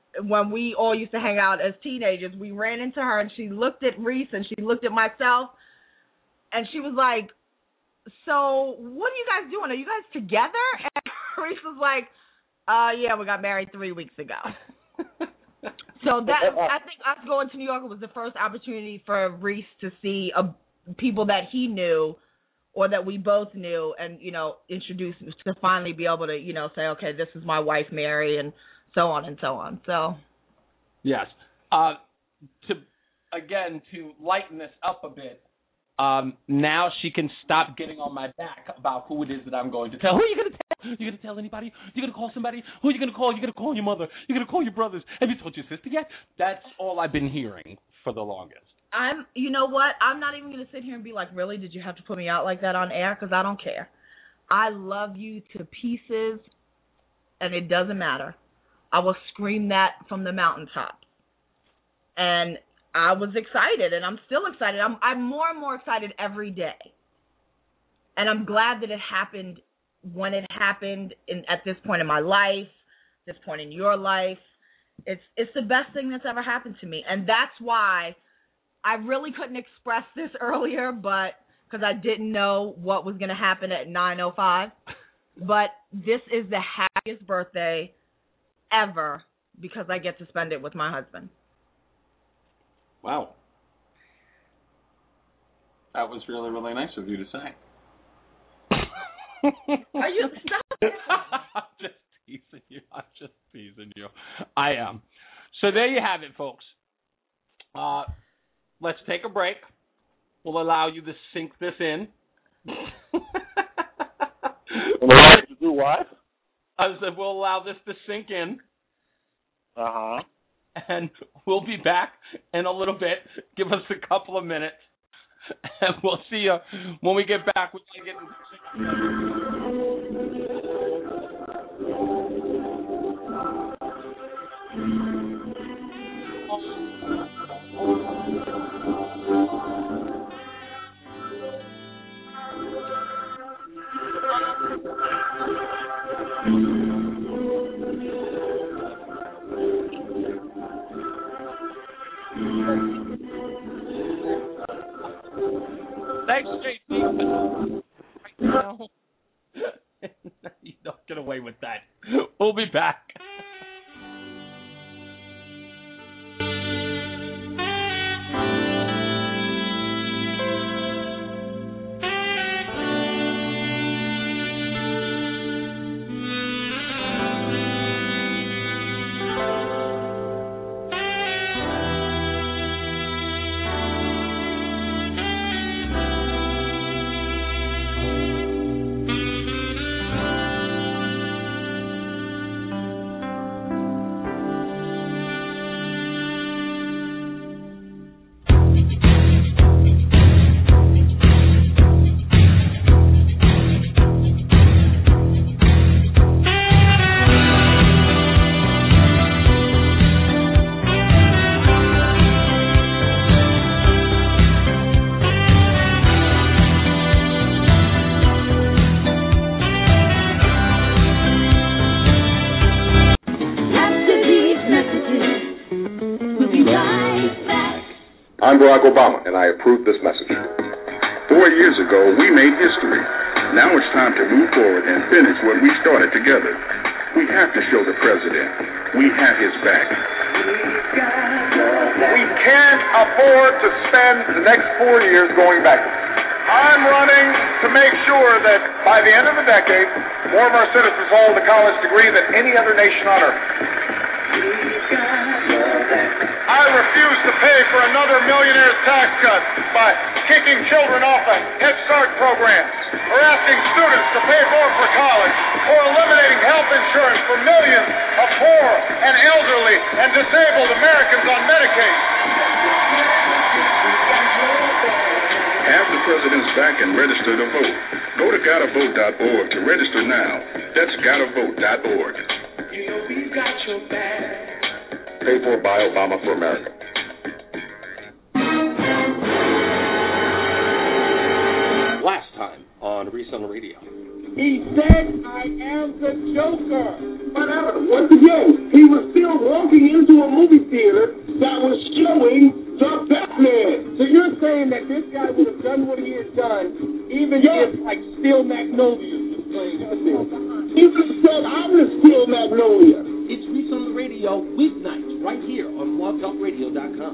when we all used to hang out as teenagers, we ran into her, and she looked at Reese, and she looked at myself, and she was like, so what are you guys doing? Are you guys together? And Reese was like, uh, yeah, we got married three weeks ago. So that I think us going to New York was the first opportunity for Reese to see a, people that he knew or that we both knew, and, you know, introduce, to finally be able to, you know, say, okay, this is my wife, Mary, and so on and so on. So, yes. Uh, to again, to lighten this up a bit, um, now she can stop getting on my back about who it is that I'm going to tell. Who are you going to tell? You going to tell anybody? You going to call somebody? Who are you going to call? You going to call your mother? You going to call your brothers? Have you told your sister yet? That's all I've been hearing for the longest. I'm, you know what? I'm not even going to sit here and be like, really, did you have to put me out like that on air? Because I don't care. I love you to pieces, and it doesn't matter. I will scream that from the mountaintops. And I was excited, and I'm still excited. I'm, I'm more and more excited every day. And I'm glad that it happened when it happened in, at this point in my life, this point in your life. It's it's the best thing that's ever happened to me. And that's why I really couldn't express this earlier, but because I didn't know what was going to happen at nine oh five. But this is the happiest birthday ever because I get to spend it with my husband. Wow. That was really, really nice of you to say. Are you stop? I'm just teasing you. I'm just teasing you. I am. So there you have it, folks. Uh, let's take a break. We'll allow you to sink this in. Allow you to do what? I said we'll allow this to sink in. Uh-huh. And we'll be back in a little bit. Give us a couple of minutes. And we'll see you when we get back. We're going to get Thanks, J T. Right now, you don't get away with that. We'll be back. I'm Barack Obama, and I approve this message. Four years ago, we made history. Now it's time to move forward and finish what we started together. We have to show the president we have his back. We can't afford to spend the next four years going backwards. I'm running to make sure that by the end of the decade, more of our citizens hold a college degree than any other nation on earth. I refuse to pay for another millionaire's tax cut by kicking children off of Head Start programs, or asking students to pay more for college, or eliminating health insurance for millions of poor and elderly and disabled Americans on Medicaid. Have the president's back and register to vote. Go to gotta vote dot org to register now. That's gotta vote dot org. You know we've got your back. Paid for by Obama for America. Last time on Reese on the Radio. He said, I am the Joker. What happened? Once again, he was still walking into what he has done, even yes. if, like, Steel Magnolias is playing with him. He just said, I'm the Steel Magnolia. It's Reese on the Radio, weeknights, right here on blog talk radio dot com.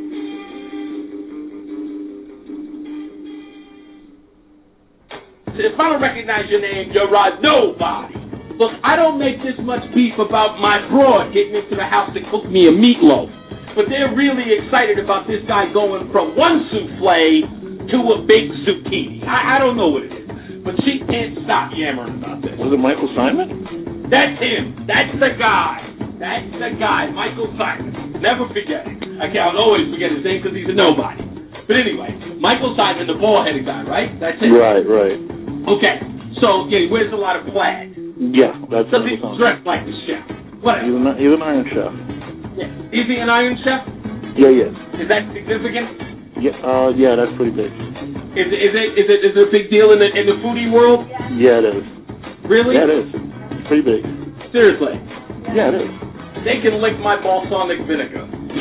If I don't recognize your name, you're a nobody. Look, I don't make this much beef about my broad getting into the house to cook me a meatloaf. But they're really excited about this guy going from one souffle to a big zucchini. I, I don't know what it is, but she can't stop yammering about this. Was it Michael Simon? That's him. That's the guy. That's the guy, Michael Simon. Never forget it. I can't I'll always forget his name because he's a nobody. But anyway, Michael Simon, the bald-headed guy, right? That's it. Right, right. Okay, so yeah, he wears a lot of plaid. Yeah, that's Does he dress like the chef? Whatever. He's an, he's an Iron Chef. Yeah. Is he an Iron Chef? Yeah, yes. Is that significant? Yeah, uh, yeah, that's pretty big. Is it, is it is it is it a big deal in the in the foodie world? Yeah, it is. Really? Yeah, it is. It's pretty big. Seriously? Yeah, it is. They can lick my balsamic vinegar.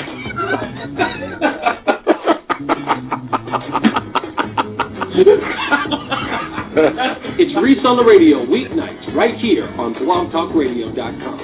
It's Reese on the Radio, weeknights, right here on blog talk radio dot com.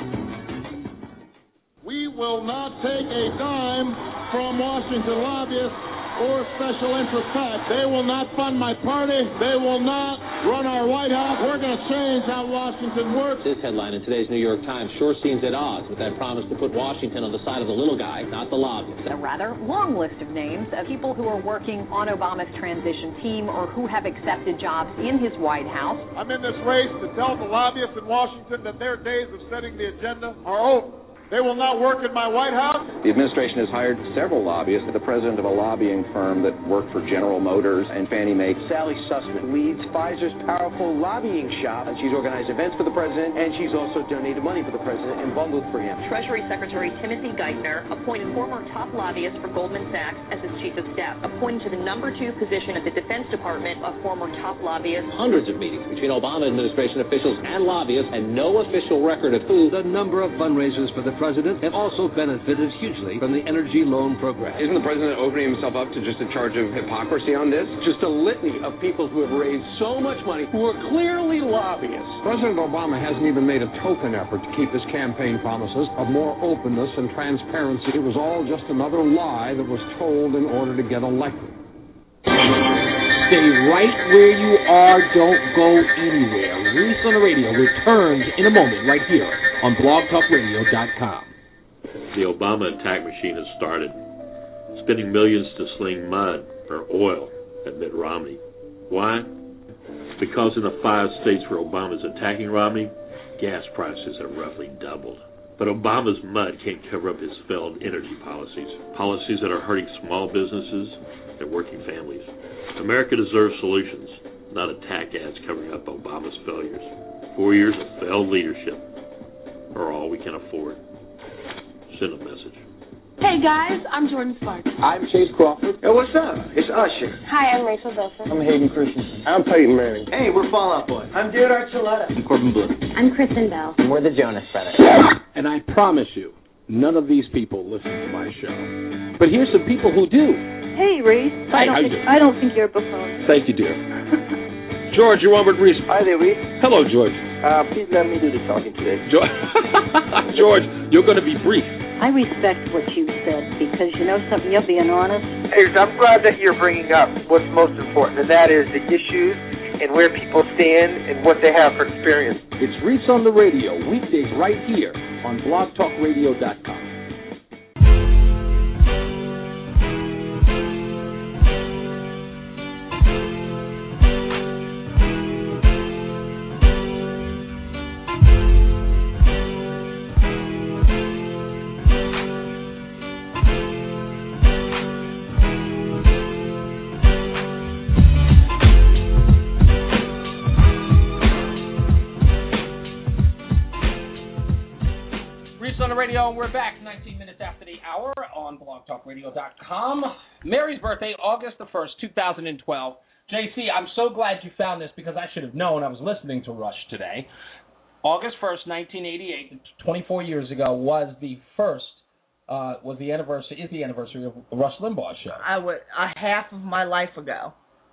We will not take a dime from Washington lobbyists or special interest PACs. They will not fund my party. They will not run our White House. We're going to change how Washington works. This headline in today's New York Times sure seems at odds with that promise to put Washington on the side of the little guy, not the lobbyist. A rather long list of names of people who are working on Obama's transition team or who have accepted jobs in his White House. I'm in this race to tell the lobbyists in Washington that their days of setting the agenda are over. They will not work in my White House. The administration has hired several lobbyists. The president of a lobbying firm that worked for General Motors and Fannie Mae. Sally Sussman leads Pfizer's powerful lobbying shop. And she's organized events for the president, and she's also donated money for the president and bundled for him. Treasury Secretary Timothy Geithner appointed former top lobbyist for Goldman Sachs as his chief of staff, appointed to the number two position at the Defense Department, a former top lobbyist. Hundreds of meetings between Obama administration officials and lobbyists, and no official record of who. The number of fundraisers for the president have also benefited hugely from the energy loan program. Isn't the president opening himself up to just a charge of hypocrisy on this? Just a litany of people who have raised so much money who are clearly lobbyists. President Obama hasn't even made a token effort to keep his campaign promises of more openness and transparency. It was all just another lie that was told in order to get elected. Stay right where you are. Don't go anywhere. Reese on the Radio returns in a moment right here on blog talk radio dot com. The Obama attack machine has started, spending millions to sling mud or oil at Mitt Romney. Why? Because in the five states where Obama is attacking Romney, gas prices have roughly doubled. But Obama's mud can't cover up his failed energy policies, policies that are hurting small businesses and working families. America deserves solutions, not attack ads covering up Obama's failures. Four years of failed leadership are all we can afford. Send a message. Hey guys, I'm Jordan Sparks. I'm Chase Crawford. Hey, what's up? It's Usher. Hi, I'm Rachel Bilson. I'm Hayden Christensen. I'm Peyton Manning. Hey, we're Fall Out Boy. I'm Jared Archuleta. I'm Corbin Blue. I'm Kristen Bell. And we're the Jonas Brothers. And I promise you, none of these people listen to my show. But here's some people who do. Hey, Reese. Hi, I don't how you think doing? I don't think you're a buffoon. Thank you, dear. George, you're on with Reese. Hi there, Reese. Hello, George. Uh, please let me do the talking today. Jo- George, you're going to be brief. I respect what you said because you know something, you're being honest. Hey, I'm glad that you're bringing up what's most important, and that is the issues and where people stand and what they have for experience. It's Reese on the Radio, weekdays right here on blog talk radio dot com. Radio, and we're back nineteen minutes after the hour on blog talk radio dot com. Mary's birthday, August the first, two thousand twelve. J C, I'm so glad you found this because I should have known. I was listening to Rush today. August first, nineteen eighty-eight, twenty-four years ago, was the first, uh, was the anniversary, is the anniversary of Rush Limbaugh's show. I would, a half of my life ago.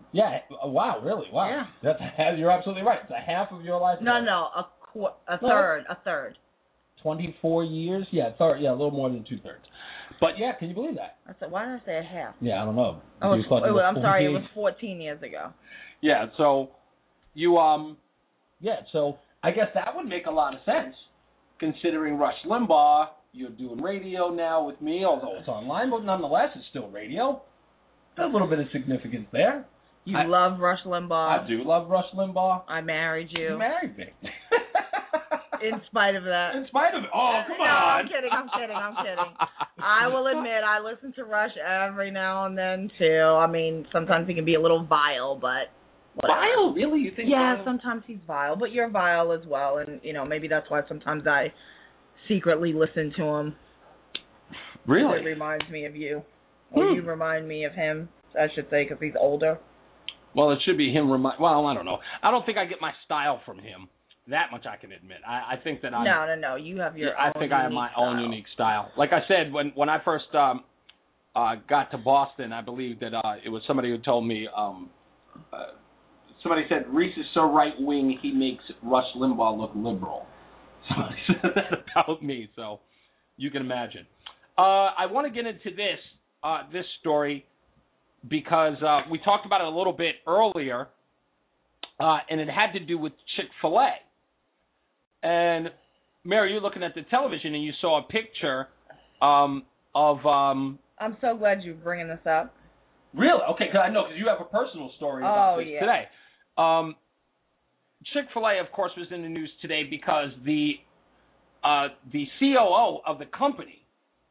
Yeah. Wow. Really? Wow. Yeah. That's a, you're absolutely right. It's a half of your life. No, no, a qu- a No. third, a third. Twenty-four years. Yeah. Third. Yeah. A little more than two thirds. But yeah, can you believe that? I said, why did I say a half? Yeah. I don't know. Oh, You it's, thought wait, it wait, was I'm sorry. It was fourteen? fourteen years ago. Yeah. So you um. Yeah. So I guess that would make a lot of sense, considering Rush Limbaugh. You're doing radio now with me, although it's online, but nonetheless, it's still radio. There's a little bit of significance there. You I, love Rush Limbaugh. I do love Rush Limbaugh. I married you. You married me. In spite of that. In spite of it. Oh, come no, on. I'm kidding. I'm kidding. I'm kidding. I will admit, I listen to Rush every now and then too. I mean, sometimes he can be a little vile, but whatever. Vile? Really? You think? Yeah, vile? sometimes he's vile, but you're vile as well, and you know maybe that's why sometimes I secretly listen to him. Really? It reminds me of you, or Hmm. you remind me of him. I should say because he's older. Well, it should be him. Remi- well, I don't know. I don't think I get my style from him. That much I can admit. I, I think that I. No, no, no. You have your. Yeah, own I think I have my style. own unique style. Like I said, when when I first um, uh, got to Boston, I believe that uh, it was somebody who told me. Um, uh, somebody said Reese is so right wing he makes Rush Limbaugh look liberal. Somebody said that about me, so you can imagine. Uh, I want to get into this uh, this story because uh, we talked about it a little bit earlier, uh, and it had to do with Chick-fil-A. And Mary, you're looking at the television and you saw a picture um, of. Um, I'm so glad you're bringing this up. Really? Okay, cause I know because you have a personal story about Oh, this yeah. today. Um, Chick-fil-A, of course, was in the news today because the uh, the C O O of the company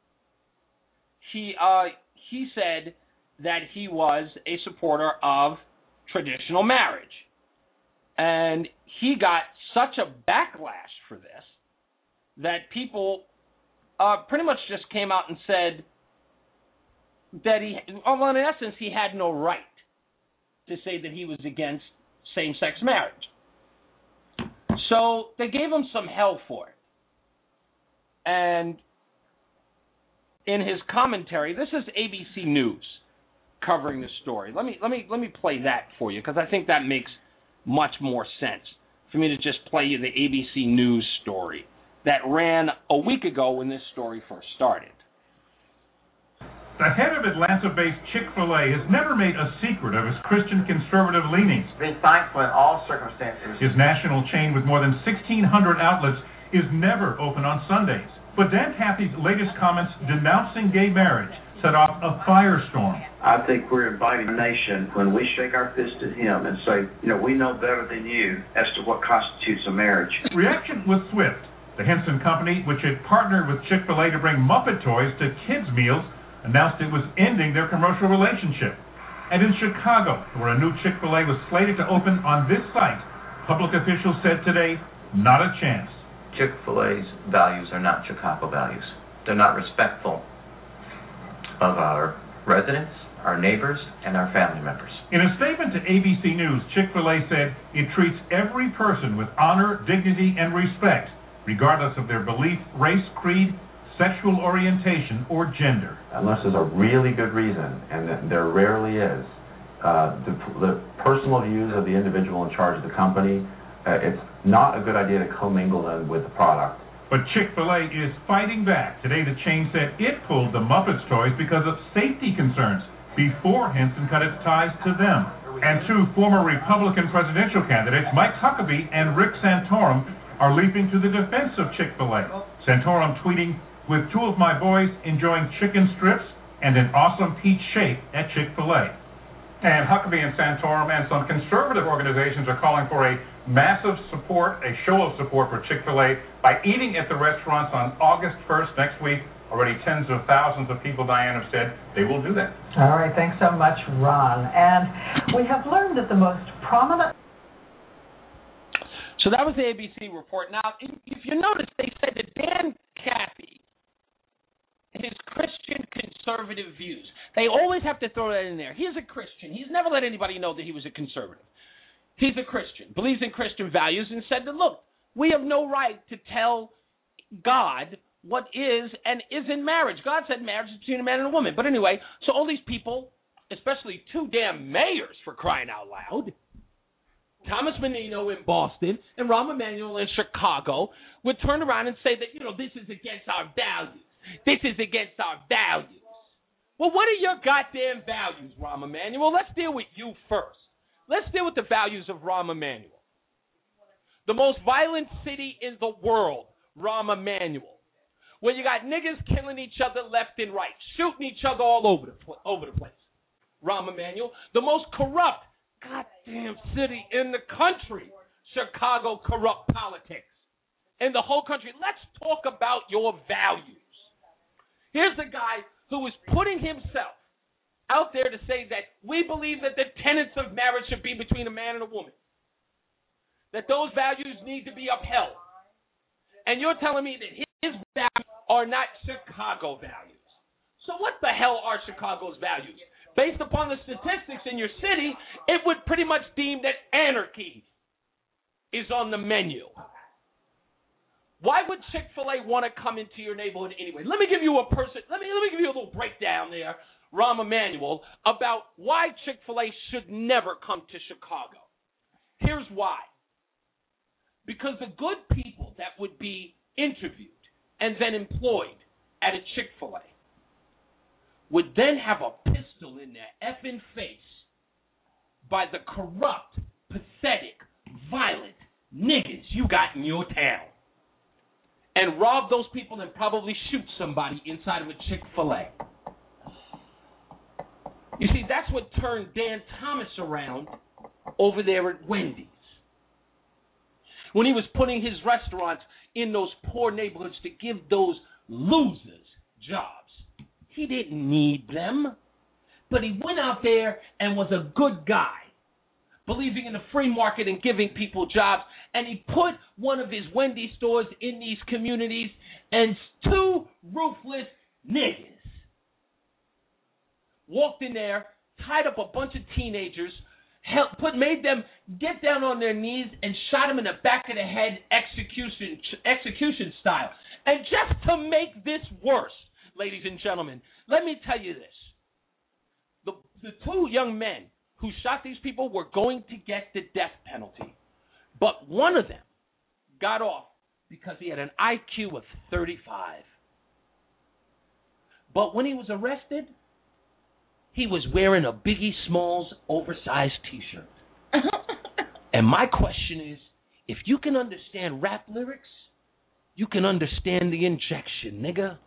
he uh, he said that he was a supporter of traditional marriage, and he got such a backlash for this that people uh, pretty much just came out and said that he, well, in essence, he had no right to say that he was against same-sex marriage. So they gave him some hell for it. And in his commentary, this is A B C News covering the story. Let me let me let me play that for you because I think that makes much more sense for me to just play you the A B C News story that ran a week ago when this story first started. The head of Atlanta-based Chick-fil-A has never made a secret of his Christian conservative leanings. Be thankful in all circumstances. His national chain with more than sixteen hundred outlets is never open on Sundays. But Dan Cathy's latest comments denouncing gay marriage set off a firestorm. I think we're inviting the nation when we shake our fist at him and say, you know, we know better than you as to what constitutes a marriage. Reaction was swift. The Henson Company, which had partnered with Chick-fil-A to bring Muppet toys to kids' meals, announced it was ending their commercial relationship. And in Chicago, where a new Chick-fil-A was slated to open on this site, public officials said today, not a chance. Chick-fil-A's values are not Chicago values. They're not respectful of our residents, our neighbors, and our family members. In a statement to A B C News, Chick-fil-A said it treats every person with honor, dignity, and respect, regardless of their belief, race, creed, sexual orientation, or gender. Unless there's a really good reason, and there rarely is, uh, the, the personal views of the individual in charge of the company, uh, it's not a good idea to commingle them with the product. But Chick-fil-A is fighting back. Today the chain said it pulled the Muppets toys because of safety concerns before Henson cut its ties to them. And two former Republican presidential candidates, Mike Huckabee and Rick Santorum, are leaping to the defense of Chick-fil-A. Santorum tweeting, "With two of my boys enjoying chicken strips and an awesome peach shake at Chick-fil-A." And Huckabee and Santorum and some conservative organizations are calling for a massive support, a show of support for Chick-fil-A by eating at the restaurants on August first next week. Already tens of thousands of people, Diane, have said they will do that. All right, thanks so much, Ron. And we have learned that the most prominent... So that was the A B C report. Now, if, if you notice, they said that Dan Cathy, his Christian conservative views, they always have to throw that in there. He's a Christian. He's never let anybody know that he was a conservative. He's a Christian, believes in Christian values, and said that, look, we have no right to tell God what is and isn't marriage. God said marriage is between a man and a woman. But anyway, so all these people especially two damn mayors for crying out loud, Thomas Menino in Boston and Rahm Emanuel in Chicago, would turn around and say that, you know, this is against our values. This is against our values. Well, what are your goddamn values, Rahm Emanuel? Let's deal with you first. Let's deal with the values of Rahm Emanuel. The most violent city in the world, Rahm Emanuel, where you got niggas killing each other left and right, shooting each other all over the, pl- over the place. Rahm Emanuel, the most corrupt goddamn city in the country, Chicago, corrupt politics. In the whole country. Let's talk about your values. Here's the guy who is putting himself out there to say that we believe that the tenets of marriage should be between a man and a woman, that those values need to be upheld. And you're telling me that his values are not Chicago values. So what the hell are Chicago's values? Based upon the statistics in your city, it would pretty much deem that anarchy is on the menu. Why would Chick-fil-A want to come into your neighborhood anyway? Let me give you a person. Let me let me give you a little breakdown there, Rahm Emanuel, about why Chick-fil-A should never come to Chicago. Here's why. Because the good people that would be interviewed and then employed at a Chick-fil-A would then have a pistol in their effing face by the corrupt, pathetic, violent niggas you got in your town, and rob those people and probably shoot somebody inside of a Chick-fil-A. You see, that's what turned Dan Thomas around over there at Wendy's. When he was putting his restaurants in those poor neighborhoods to give those losers jobs. He didn't need them, but he went out there and was a good guy, believing in the free market and giving people jobs, and he put one of his Wendy's stores in these communities, and two ruthless niggas walked in there, tied up a bunch of teenagers, helped, put, made them get down on their knees and shot them in the back of the head execution, execution style. And just to make this worse, ladies and gentlemen, let me tell you this. The, the two young men who shot these people were going to get the death penalty. But one of them got off because he had an I Q of thirty-five. But when he was arrested, he was wearing a Biggie Smalls oversized T-shirt. And my question is, if you can understand rap lyrics, you can understand the injection, nigga.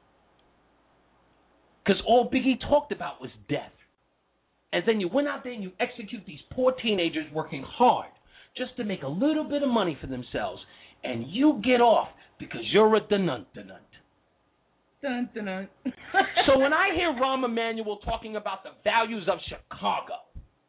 Because all Biggie talked about was death. And then you went out there and you execute these poor teenagers working hard just to make a little bit of money for themselves. And you get off because you're a dun-dun-dun-dun. Dun-dun-dun. So when I hear Rahm Emanuel talking about the values of Chicago,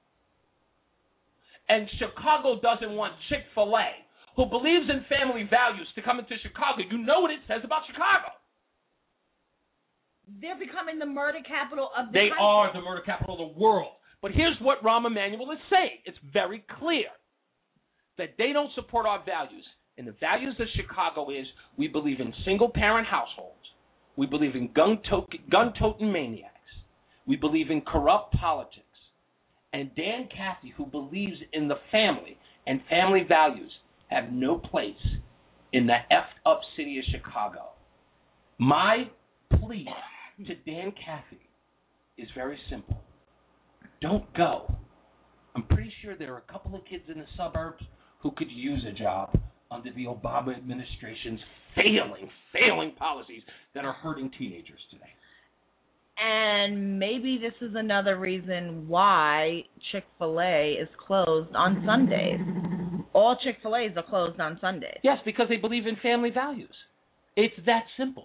and Chicago doesn't want Chick-fil-A, who believes in family values, to come into Chicago, you know what it says about Chicago. They're becoming the murder capital of the They country. are the murder capital of the world. But here's what Rahm Emanuel is saying. It's very clear that they don't support our values. And the values of Chicago is we believe in single-parent households. We believe in gun-toting gun-toting maniacs. We believe in corrupt politics. And Dan Cathy, who believes in the family and family values, have no place in the effed-up city of Chicago. My plea to Dan Cathy is very simple. Don't go. I'm pretty sure there are a couple of kids in the suburbs who could use a job under the Obama administration's failing, failing policies that are hurting teenagers today. And maybe this is another reason why Chick-fil-A is closed on Sundays. All Chick-fil-A's are closed on Sundays. Yes, because they believe in family values. It's that simple.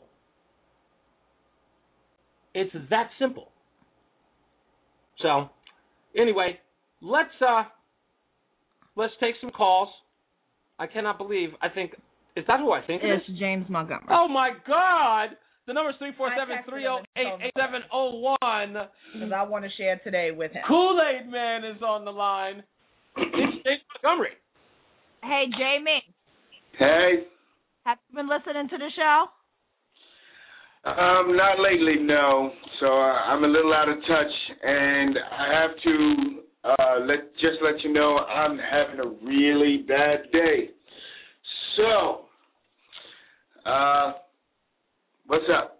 It's that simple. So, anyway, let's uh, let's take some calls. I cannot believe. I think is that who I think it is? It's James Montgomery. Oh my God! The number is three four seven three zero eight eight seven zero one. Because I want to share today with him. Kool-Aid Man is on the line. It's James Montgomery. Hey, Jamie. Hey. Have you been listening to the show? Um, not lately, no. So uh, I'm a little out of touch. and I have to uh, let just let you know I'm having a really bad day. So, uh, what's up?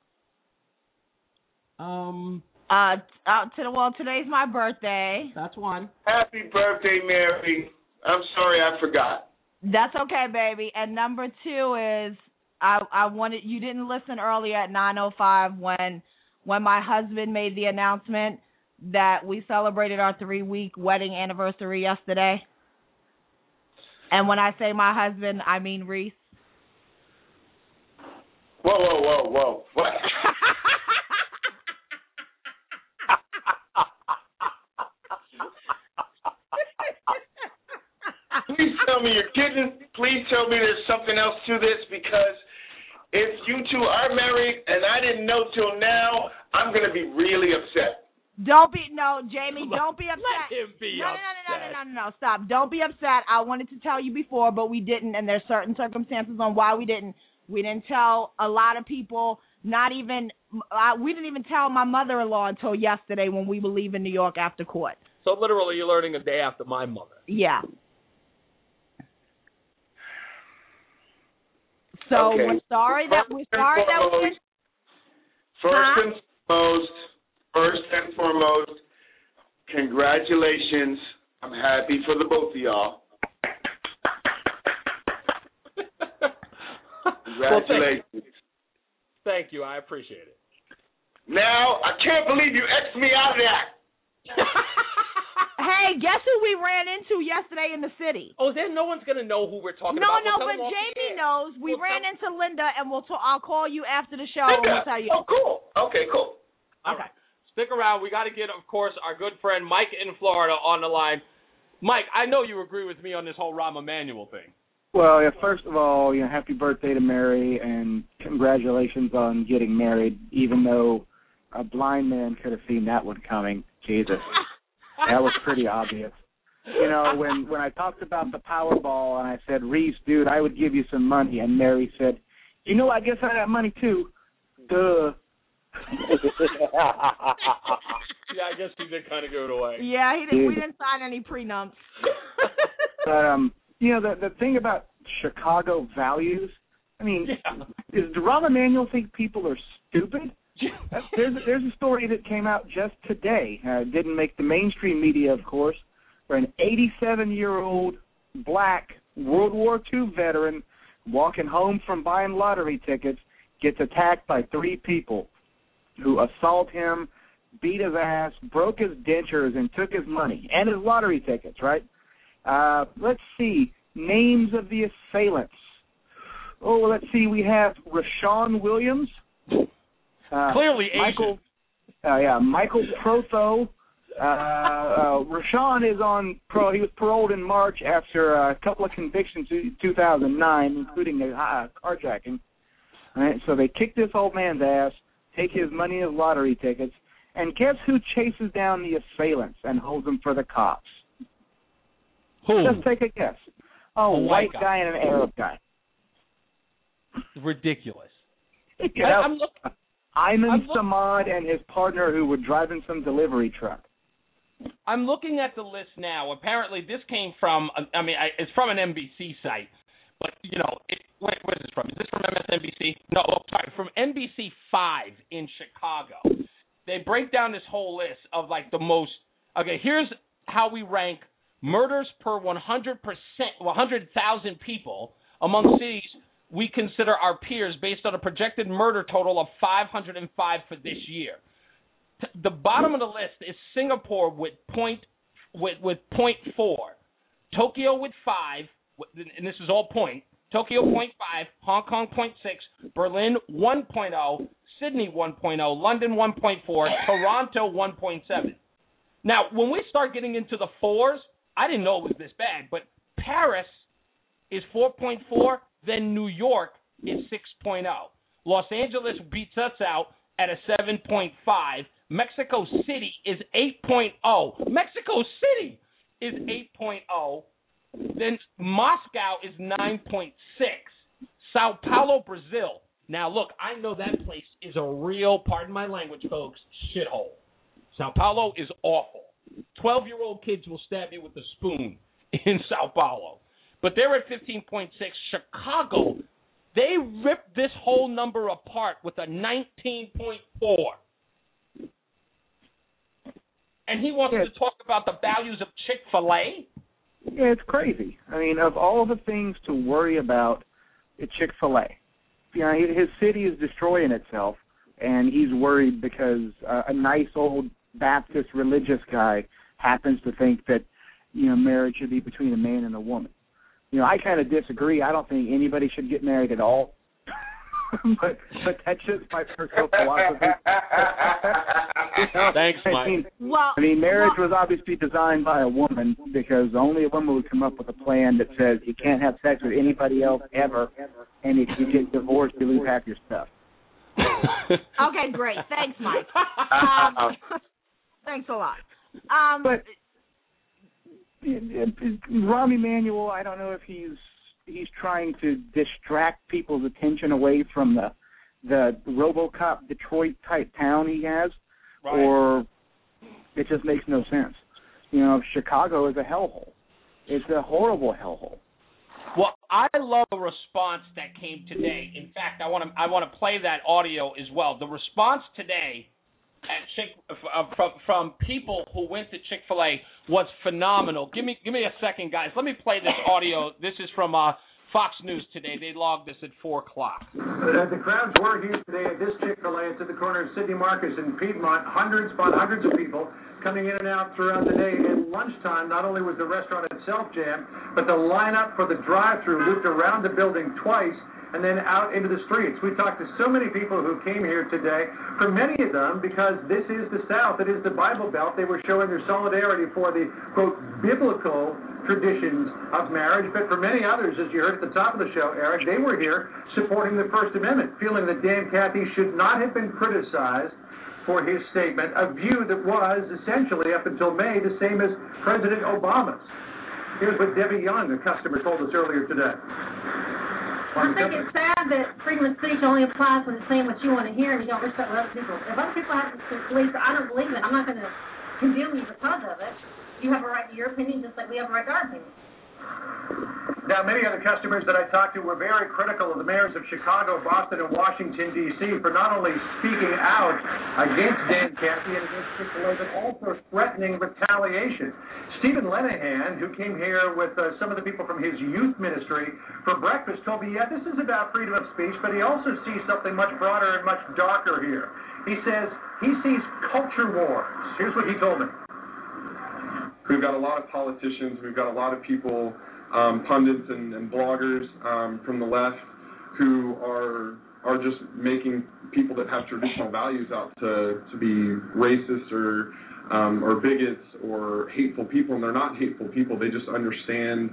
Um. Uh, uh, to the well, today's my birthday. That's one. Happy birthday, Mary. I'm sorry I forgot. That's okay, baby. And number two is I I wanted you didn't listen earlier at nine oh five when when my husband made the announcement that we celebrated our three week wedding anniversary yesterday. And when I say my husband, I mean Reese. Whoa, whoa, whoa, whoa. What? Please tell me you're kidding. Please tell me there's something else to this, because if you two are married and I didn't know till now, I'm going to be really upset. Don't be, no, Jamie, don't be upset. Let him be no, upset. No, no, no, no, no, no, no, stop. Don't be upset. I wanted to tell you before, but we didn't, and there's certain circumstances on why we didn't. We didn't tell a lot of people, not even, uh, we didn't even tell my mother-in-law until yesterday when we were leaving New York after court. So literally you're learning a day after my mother. Yeah. So okay. we're sorry that we're sorry that we didn't. First huh? and foremost, first and foremost, congratulations. I'm happy for the both of y'all. Congratulations. Well, thank, thank you. I appreciate it. Now, I can't believe you X'd me out of that. Hey, guess who we ran into yesterday in the city? Oh, then no one's gonna know who we're talking no, about. No, we'll no, but Jamie knows. We we'll ran tell- into Linda, and we'll. T- I'll call you after the show. Linda. And we'll tell you. Oh, cool. Okay, cool. All okay. Right. Stick around. We got to get, of course, our good friend Mike in Florida on the line. Mike, I know you agree with me on this whole Rahm Emanuel thing. Well, yeah, first of all, you know, happy birthday to Mary, and congratulations on getting married, even though a blind man could have seen that one coming. Jesus. That was pretty obvious. You know, when, when I talked about the Powerball and I said, Reese, dude, I would give you some money, and Mary said, you know, I guess I got money too. Duh. Yeah, I guess he did kind of go away. Yeah, he didn't. We didn't sign any prenups. But um, you know, the the thing about Chicago values, I mean, yeah. Does Rahm Emanuel think people are stupid? There's there's a story that came out just today. Uh, didn't make the mainstream media, of course, where an eighty-seven-year-old black World War Two veteran walking home from buying lottery tickets gets attacked by three people who assault him, beat his ass, broke his dentures, and took his money and his lottery tickets, right? Uh, let's see. Names of the assailants. Oh, let's see. We have Rashawn Williams. Uh, Clearly Asian. Michael, uh, yeah, Michael Protho. Uh, uh, Rashawn is on pro. He was paroled in March after a couple of convictions in two thousand nine, including a uh, carjacking. All right, so they kick this old man's ass, take his money and his lottery tickets, and guess who chases down the assailants and holds them for the cops? Who? Just take a guess. Oh, a white white guy. guy and an Arab guy. Ridiculous. You know, I, I'm look, Ayman I'm look, Samad and his partner who were driving some delivery truck. I'm looking at the list now. Apparently, this came from, I mean, I, it's from an N B C site. But, you know, it, wait, where is this from? Is this from M S N B C? No, oh, sorry, from N B C five in Chicago. They break down this whole list of, like, the most, okay, here's how we rank murders per one hundred percent, one hundred thousand people among cities we consider our peers based on a projected murder total of five hundred five for this year. The bottom of the list is Singapore with point with with point four, Tokyo with five, and this is all point. Tokyo point five, Hong Kong point six, Berlin one point oh, Sydney one point oh, London one point four, Toronto one point seven. Now, when we start getting into the fours, I didn't know it was this bad, but Paris is four point four, then New York is six point oh. Los Angeles beats us out at a seven point five. Mexico City is eight point oh. Mexico City is eight point oh. Then Moscow is nine point six. Sao Paulo, Brazil. Now, look, I know that place is a real, pardon my language, folks, shithole. Sao Paulo is awful. twelve-year-old kids will stab you with a spoon in Sao Paulo. But they're at fifteen point six. Chicago, they ripped this whole number apart with a nineteen point four. And he wants yeah. to talk about the values of Chick-fil-A? Yeah, it's crazy. I mean, of all the things to worry about at Chick-fil-A, you know, his city is destroying itself, and he's worried because uh, a nice old Baptist religious guy happens to think that, you know, marriage should be between a man and a woman. You know, I kind of disagree. I don't think anybody should get married at all. but but that's just my personal philosophy. You know, Thanks, Mike. I mean, well, I mean, marriage well, was obviously designed by a woman because only a woman would come up with a plan that says you can't have sex with anybody else ever, and if you get divorced, you lose half your stuff. Okay, great. Thanks, Mike. Um, thanks a lot. Um, but Rahm Emanuel, I don't know if he's he's trying to distract people's attention away from the the RoboCop Detroit type town he has, right. Or it just makes no sense. You know, Chicago is a hellhole. It's a horrible hellhole. Well, I love the response that came today. In fact, I want to I want to play that audio as well. The response today at Chick uh, from from people who went to Chick-fil-A was phenomenal. Give me give me a second, guys. Let me play this audio. This is from uh, Fox News today. They logged this at four o'clock. Uh, the crowds were here today at this Chick-fil-A. It's at the corner of Sidney Marcus and Piedmont. Hundreds upon hundreds of people coming in and out throughout the day. At lunchtime, not only was the restaurant itself jammed, but the lineup for the drive-thru looped around the building twice and then out into the streets. We talked to so many people who came here today. For many of them, because this is the South, it is the Bible Belt, they were showing their solidarity for the, quote, biblical traditions of marriage. But for many others, as you heard at the top of the show, Eric, they were here supporting the First Amendment, feeling that Dan Cathy should not have been criticized for his statement, a view that was essentially, up until May, the same as President Obama's. Here's what Debbie Young, a customer, told us earlier today. I think it's sad that freedom of speech only applies when it's saying what you want to hear and you don't respect what other people. If other people have to believe, I don't believe it. I'm not going to condemn you because of it. You have a right to your opinion just like we have a right to our opinion. Now, many other customers that I talked to were very critical of the mayors of Chicago, Boston, and Washington, D C for not only speaking out against Dan Cathy and against Chick-fil-A, but also threatening retaliation. Stephen Lenahan, who came here with uh, some of the people from his youth ministry for breakfast, told me, yeah, this is about freedom of speech, but he also sees something much broader and much darker here. He says he sees culture wars. Here's what he told me. We've got a lot of politicians, we've got a lot of people, um, pundits and, and bloggers um, from the left who are are just making people that have traditional values out to, to be racist or um, or bigots or hateful people, and they're not hateful people. They just understand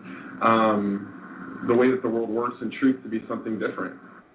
um, the way that the world works and truth to be something different.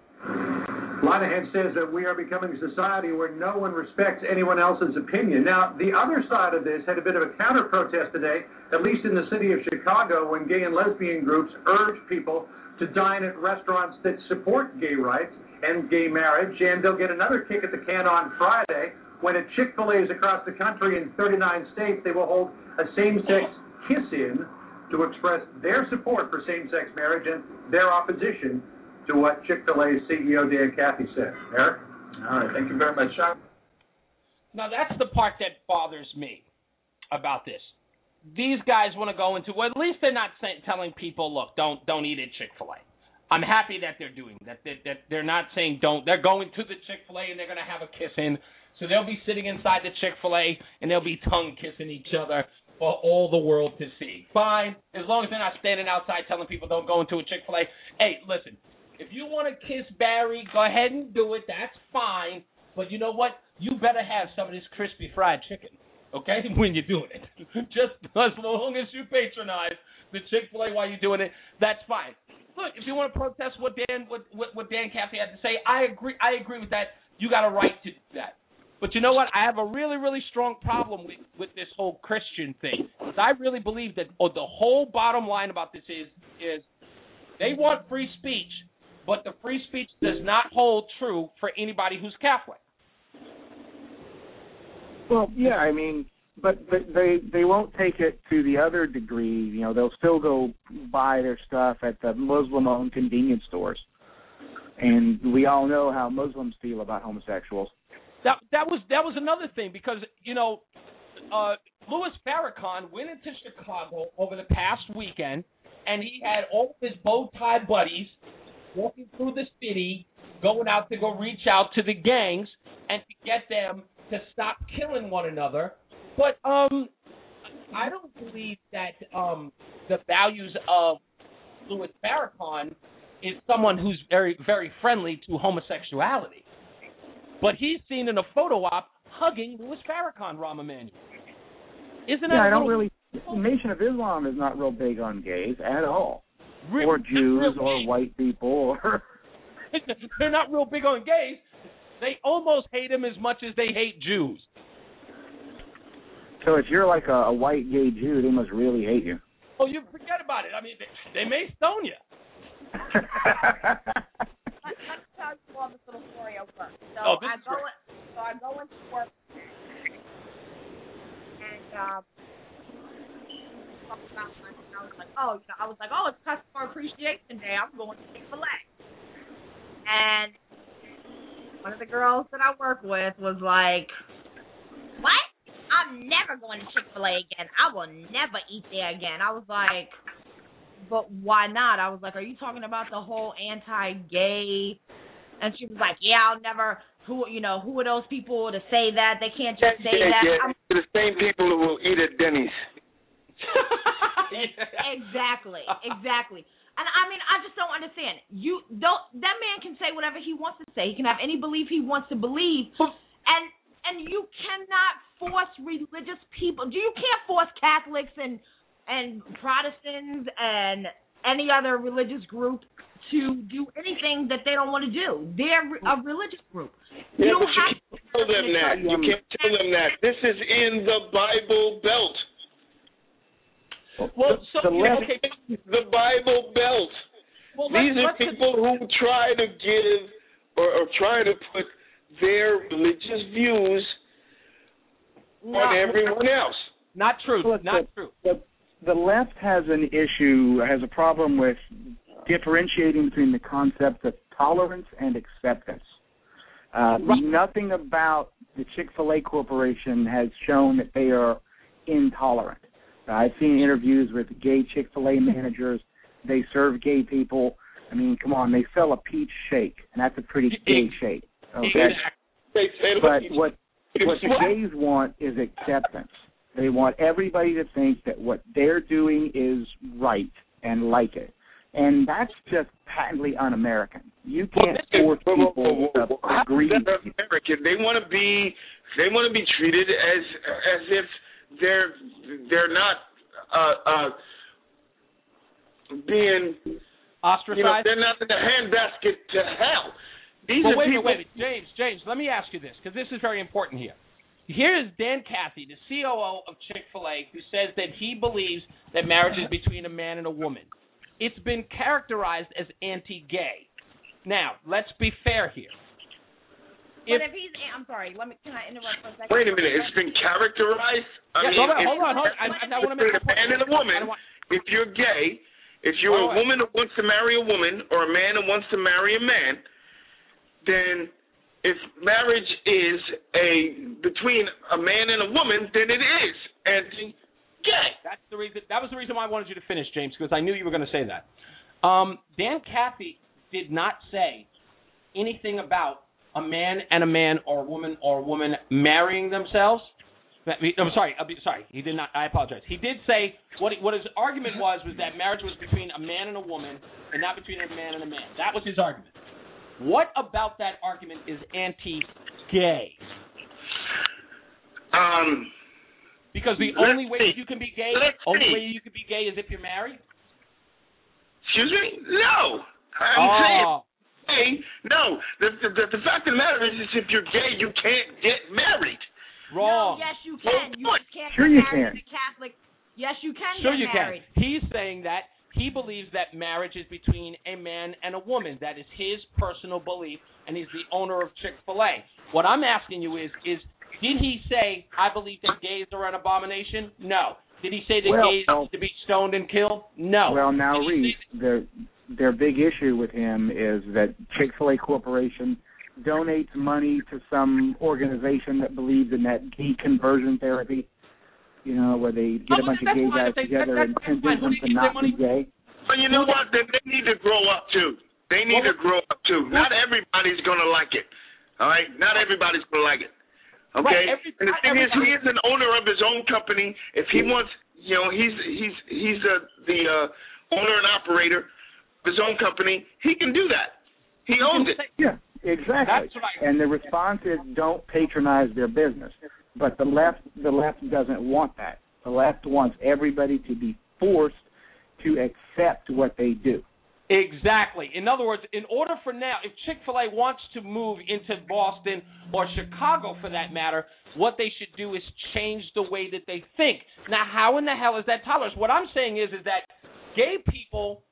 Linehan says that we are becoming a society where no one respects anyone else's opinion. Now, the other side of this had a bit of a counter-protest today, at least in the city of Chicago, when gay and lesbian groups urged people to dine at restaurants that support gay rights and gay marriage, and they'll get another kick at the can on Friday when at Chick-fil-A's across the country in thirty-nine states, they will hold a same-sex kiss-in to express their support for same-sex marriage and their opposition to what Chick-fil-A's C E O Dan Cathy said. Eric? All right, thank you very much, Sean. Now, that's the part that bothers me about this. These guys want to go into, well, at least they're not saying, telling people, look, don't don't eat at Chick-fil-A. I'm happy that they're doing that. That, that they're not saying don't. They're going to the Chick-fil-A and they're going to have a kiss-in. So they'll be sitting inside the Chick-fil-A and they'll be tongue-kissing each other for all the world to see. Fine, as long as they're not standing outside telling people don't go into a Chick-fil-A. Hey, listen. If you want to kiss Barry, go ahead and do it. That's fine. But you know what? You better have some of this crispy fried chicken, okay, when you're doing it. Just as long as you patronize the Chick-fil-A while you're doing it, that's fine. Look, if you want to protest what Dan what, what, what Dan Cathy had to say, I agree. I agree with that. You got a right to do that. But you know what? I have a really, really strong problem with, with this whole Christian thing. Because I really believe that oh, the whole bottom line about this is is they want free speech. But the free speech does not hold true for anybody who's Catholic. Well, yeah, I mean, but, but they they won't take it to the other degree. You know, they'll still go buy their stuff at the Muslim-owned convenience stores, and we all know how Muslims feel about homosexuals. That that was that was another thing because you know, uh, Louis Farrakhan went into Chicago over the past weekend, and he had all of his bow tie buddies walking through the city, going out to go reach out to the gangs and to get them to stop killing one another. But um, I don't believe that um, the values of Louis Farrakhan is someone who's very, very friendly to homosexuality. But he's seen in a photo op hugging Louis Farrakhan, Rahm Emanuel. Isn't that yeah, I don't little... really. The Nation of Islam is not real big on gays at all, Really? or Jews, or white people, or. They're not real big on gays. They almost hate them as much as they hate Jews. So if you're like a, a white gay Jew, they must really hate you. Oh, you forget about it. I mean, they, they may stone you. Let, let me tell you all this little story of work. So Oh, this I is go great. in, so I go into work and um talk about my, I was like, oh, you know, I was like, oh, it's Customer Appreciation Day. I'm going to Chick-fil-A. And one of the girls that I work with was like, what? I'm never going to Chick-fil-A again. I will never eat there again. I was like, but why not? I was like, are you talking about the whole anti-gay? And she was like, yeah, I'll never, who, you know, who are those people to say that? They can't just say yeah, that. yeah. I'm, The same people who will eat at Denny's. Exactly, exactly. And I mean, I just don't understand. You don't. That man can say whatever he wants to say. He can have any belief he wants to believe, and and you cannot force religious people. You can't force Catholics and and Protestants and any other religious group to do anything that they don't want to do. They're a religious group. You Yeah, don't but you have can't tell them that. You can't tell them that. This is in the Bible Belt. Well, so the you know, left- okay. The Bible Belt. Well, These let's, are let's people who try to give or, or try to put their religious views no, on everyone else. Not true. Look, Not the, true. The, the left has an issue, has a problem with differentiating between the concept of tolerance and acceptance. Uh, Right. Nothing about the Chick-fil-A Corporation has shown that they are intolerant. Uh, I've seen interviews with gay Chick-fil-A managers. They serve gay people. I mean, come on, they sell a peach shake, and that's a pretty gay shake. Okay? They say But like- what what the gays want is acceptance. They want everybody to think that what they're doing is right and like it. And that's just patently un-American. You can't force people to agree. They're American. They want to be. They want to be treated as as if they're they're not uh, uh, being ostracized. You know, they're not in the handbasket to hell. These well, are wait a people. minute, wait a minute. James, James, let me ask you this, because this is very important here. Here is Dan Cathy, the C O O of Chick-fil-A, who says that he believes that marriage is between a man and a woman. It's been characterized as anti-gay. Now, let's be fair here. But if, if he's, I'm sorry, let me, can I interrupt for a second? Wait a minute, it's been characterized? I Yeah, mean, hold on, if- hold on, hold on. I, I, I want to make a man and a woman, if you're gay, if you're a woman who wants to marry a woman or a man who wants to marry a man, then if marriage is a between a man and a woman, then it is anti-gay. That's the reason. That was the reason why I wanted you to finish, James, because I knew you were going to say that. Um, Dan Cathy did not say anything about a man and a man or a woman or a woman marrying themselves. I'm sorry. I'm sorry. He did not. I apologize. He did say what he, what his argument was was that marriage was between a man and a woman and not between a man and a man. That was his argument. What about that argument is anti-gay? Um, because the only way you can be gay, only way you can be gay is if you're married. Excuse me? No. I'm Oh. saying, hey, no. The, the, the, the fact of the matter is, is if you're gay, you can't get married. Wrong. No, yes, you can. You just can't Sure get you married can. to Catholic. Yes, you can Sure get you married. can. He's saying that he believes that marriage is between a man and a woman. That is his personal belief, and he's the owner of Chick-fil-A. What I'm asking you is, is Did he say, I believe that gays are an abomination? No. Did he say that well, gays well, need to be stoned and killed? No. Well, now, Reed, their, their big issue with him is that Chick-fil-A Corporation donates money to some organization that believes in that gay conversion therapy, you know, where they get oh, a bunch of gay guys together and convince them to not be gay. Well, you know what? They, they need to grow up, too. They need to grow up, too. Not everybody's going to like it, all right? Not everybody's going to like it. Okay, right, every, and the thing is, he is an owner of his own company. If he wants, you know, he's he's he's uh, the uh, owner and operator of his own company. He can do that. He owns it. Yeah, exactly. That's right. And the response is, don't patronize their business. But the left, the left doesn't want that. The left wants everybody to be forced to accept what they do. Exactly. In other words, in order for now, if Chick-fil-A wants to move into Boston or Chicago for that matter, what they should do is change the way that they think. Now, how in the hell is that tolerance? What I'm saying is, is that gay people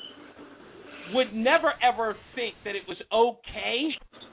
would never ever think that it was okay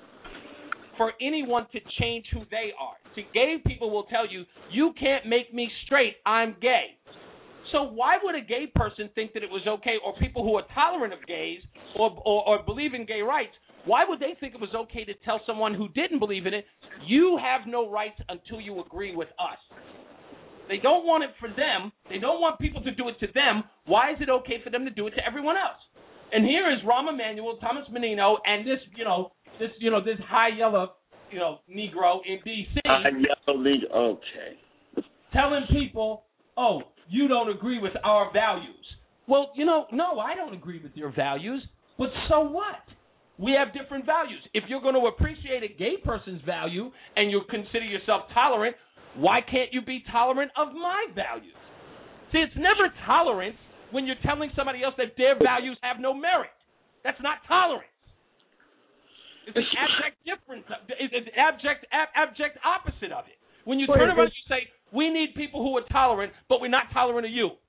for anyone to change who they are. See, gay people will tell you, you can't make me straight, I'm gay. So why would a gay person think that it was okay, or people who are tolerant of gays or, or, or believe in gay rights, why would they think it was okay to tell someone who didn't believe in it, you have no rights until you agree with us? They don't want it for them. They don't want people to do it to them. Why is it okay for them to do it to everyone else? And here is Rahm Emanuel, Thomas Menino, and this, you know, this, you know, this high yellow, you know, Negro in D C High yellow Negro, okay. Telling people, oh, you don't agree with our values. Well, you know, no, I don't agree with your values, but so what? We have different values. If you're going to appreciate a gay person's value and you consider yourself tolerant, why can't you be tolerant of my values? See, it's never tolerance when you're telling somebody else that their values have no merit. That's not tolerance. It's an abject difference. It's an abject, ab- abject opposite of it. When you turn around and you say, we need people who are tolerant, but we're not tolerant of you.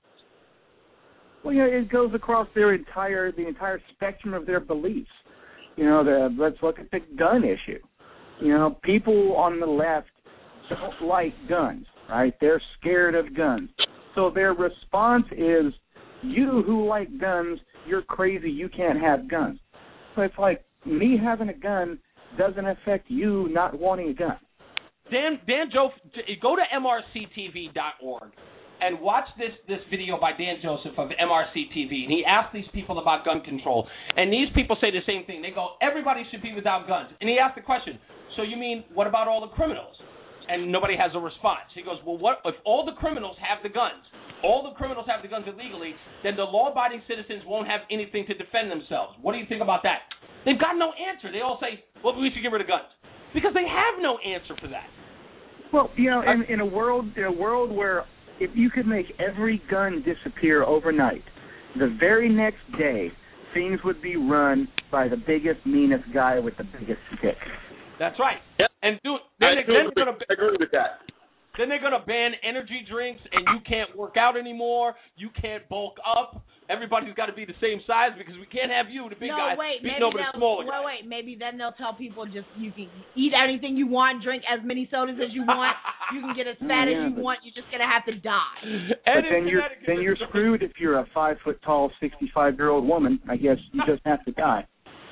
Well, yeah, it goes across their entire the entire spectrum of their beliefs. You know, the, let's look at the gun issue. You know, people on the left don't like guns, right? They're scared of guns. So their response is, you who like guns, you're crazy, you can't have guns. So it's like, me having a gun doesn't affect you not wanting a gun. Dan, Dan Joe, go to M R C T V dot org and watch this, this video by Dan Joseph of M R C T V. And he asked these people about gun control. And these people say the same thing. They go, everybody should be without guns. And he asked the question, so you mean, what about all the criminals? And nobody has a response. He goes, well, what if all the criminals have the guns? All the criminals have the guns illegally, then the law-abiding citizens won't have anything to defend themselves. What do you think about that? They've got no answer. They all say, well, we should get rid of guns. Because they have no answer for that. Well, you know, in, in a world in a world where if you could make every gun disappear overnight, the very next day things would be run by the biggest, meanest guy with the biggest stick. That's right. Yep. And do then, I, they, then they're gonna, I agree with that. Then they're going to ban energy drinks, and you can't work out anymore. You can't bulk up. Everybody's got to be the same size because we can't have you, the big no, guy, wait, beating maybe over the smaller guy. Wait, wait, maybe then they'll tell people just you can eat anything you want, drink as many sodas as you want, you can get as fat oh, yeah, as you want. You're just gonna have to die. But then you're then you're screwed if you're a five foot tall, sixty-five year old woman. I guess you just have to die.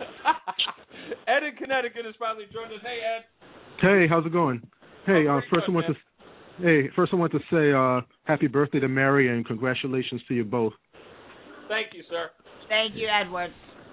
Ed in Connecticut has finally joined us. Hey, Ed. Hey, how's it going? Hey, oh, uh, first I want to hey first I want to say uh, happy birthday to Mary and congratulations to you both. Thank you, sir. Thank you, Edward.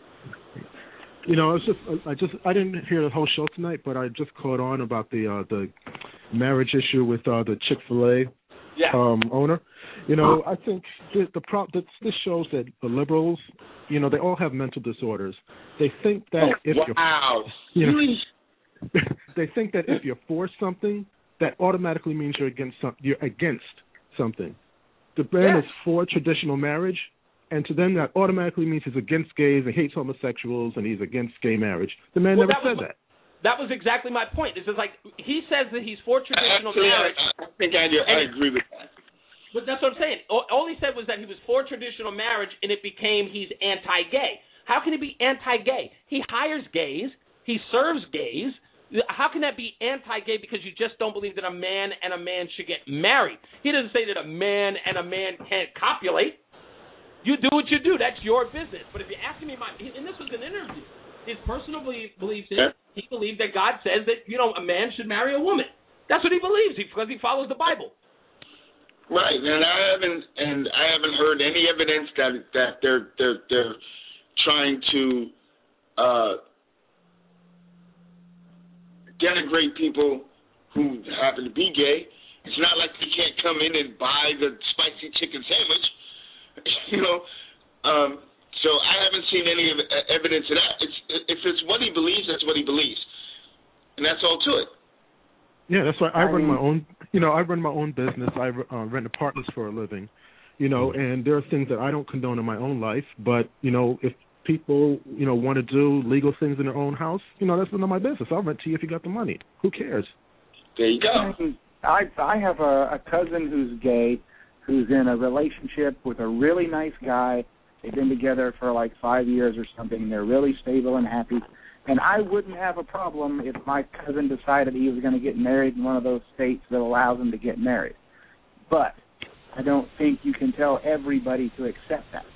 You know, it's just I just I didn't hear the whole show tonight, but I just caught on about the uh, the marriage issue with uh, the Chick-fil-A yeah. um, owner. You know, I think the, the pro- this, this shows that the liberals, you know, they all have mental disorders. They think that oh, if wow. you're, you know, they think that if you're for something, that automatically means you're against some, you're against something. The man yes. is for traditional marriage. And to them, that automatically means he's against gays and hates homosexuals and he's against gay marriage. The man well, never that said was, that. That was exactly my point. This is like, he says that he's for traditional Actually, marriage. I, I think I, I agree with that. But that's what I'm saying. All, all he said was that he was for traditional marriage and it became he's anti-gay. How can he be anti-gay? He hires gays. He serves gays. How can that be anti-gay because you just don't believe that a man and a man should get married? He doesn't say that a man and a man can't copulate. You do what you do. That's your business. But if you're asking me, my, and this was an interview, his personal belief, beliefs is he believed that God says that, you know, a man should marry a woman. That's what he believes because he follows the Bible. Right, and I haven't and I haven't heard any evidence that that they're they're they're trying to uh, denigrate people who happen to be gay. It's not like they can't come in and buy the spicy chicken sandwich, you know. Um, so I haven't seen any evidence of that. It's if it's what he believes, that's what he believes, and that's all to it. Yeah, that's why I run my own. You know, I run my own business. I uh, rent apartments for a living. You know, and there are things that I don't condone in my own life. But you know, if people you know want to do legal things in their own house, you know, that's none of my business. I'll rent to you if you got the money. Who cares? There you go. I I have a, a cousin who's gay, who's in a relationship with a really nice guy. They've been together for like five years or something. They're really stable and happy. And I wouldn't have a problem if my cousin decided he was going to get married in one of those states that allows him to get married. But I don't think you can tell everybody to accept that.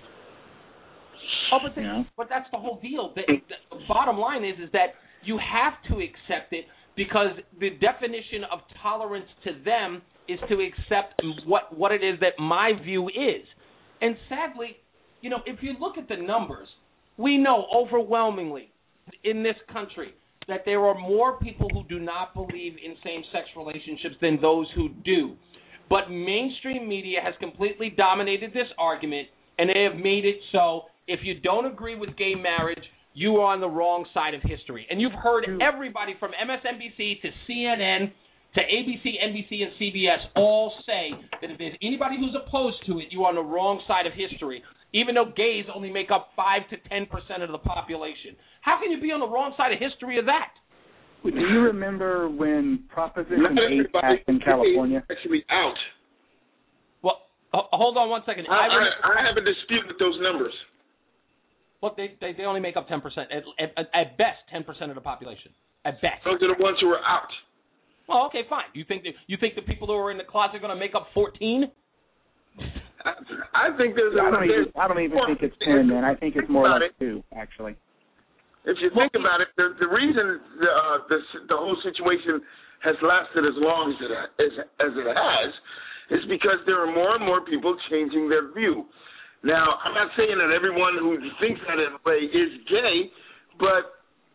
Oh, but, the, you know? but that's the whole deal. The, the bottom line is, is that you have to accept it because the definition of tolerance to them is to accept what, what it is that my view is. And sadly, you know, if you look at the numbers, we know overwhelmingly in this country that there are more people who do not believe in same-sex relationships than those who do. But mainstream media has completely dominated this argument, and they have made it so if you don't agree with gay marriage, you are on the wrong side of history. And you've heard everybody from M S N B C to C N N to A B C, N B C, and C B S all say that if there's anybody who's opposed to it, you're on the wrong side of history, even though gays only make up five to ten percent of the population. How can you be on the wrong side of history of that? Do you remember when Proposition eight passed in California? Actually out. Well, uh, hold on one second. I, I, I have a dispute with those numbers. Look, they, they, they only make up ten percent. At, at, at best, ten percent of the population. At best. Those are the ones who are out. Well, okay, fine. You think that, you think the people who are in the closet are going to make up fourteen? I, I think there's a... I don't, even, I don't even think it's ten, man. I think it's more like it. two, actually. If you think about it, the, the reason the, uh, the the whole situation has lasted as long as it, as, as it has is because there are more and more people changing their view. Now, I'm not saying that everyone who thinks that way is gay, but,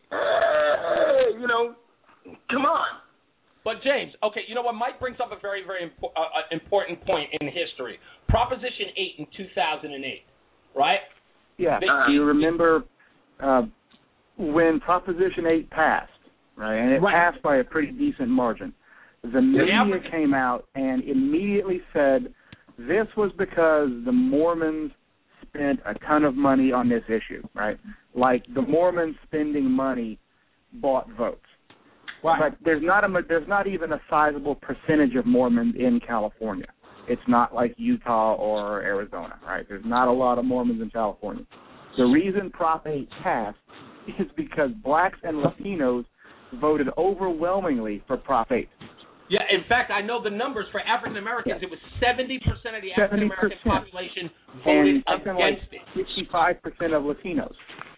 uh, you know, come on. But, James, okay, you know what? Mike brings up a very, very impo- uh, important point in history. Proposition eight in two thousand eight, right? Yeah. They, uh, do you remember uh, when Proposition eight passed, right? And it right. passed by a pretty decent margin. The media yeah. came out and immediately said this was because the Mormons spent a ton of money on this issue, right? Like the Mormons spending money bought votes. Right. But there's not a there's not even a sizable percentage of Mormons in California. It's not like Utah or Arizona, right? There's not a lot of Mormons in California. The reason Prop eight passed is because blacks and Latinos voted overwhelmingly for Prop eight. Yeah, in fact, I know the numbers for African Americans. Yes. It was seventy percent of the African American population voted and against like it. fifty-five percent of Latinos.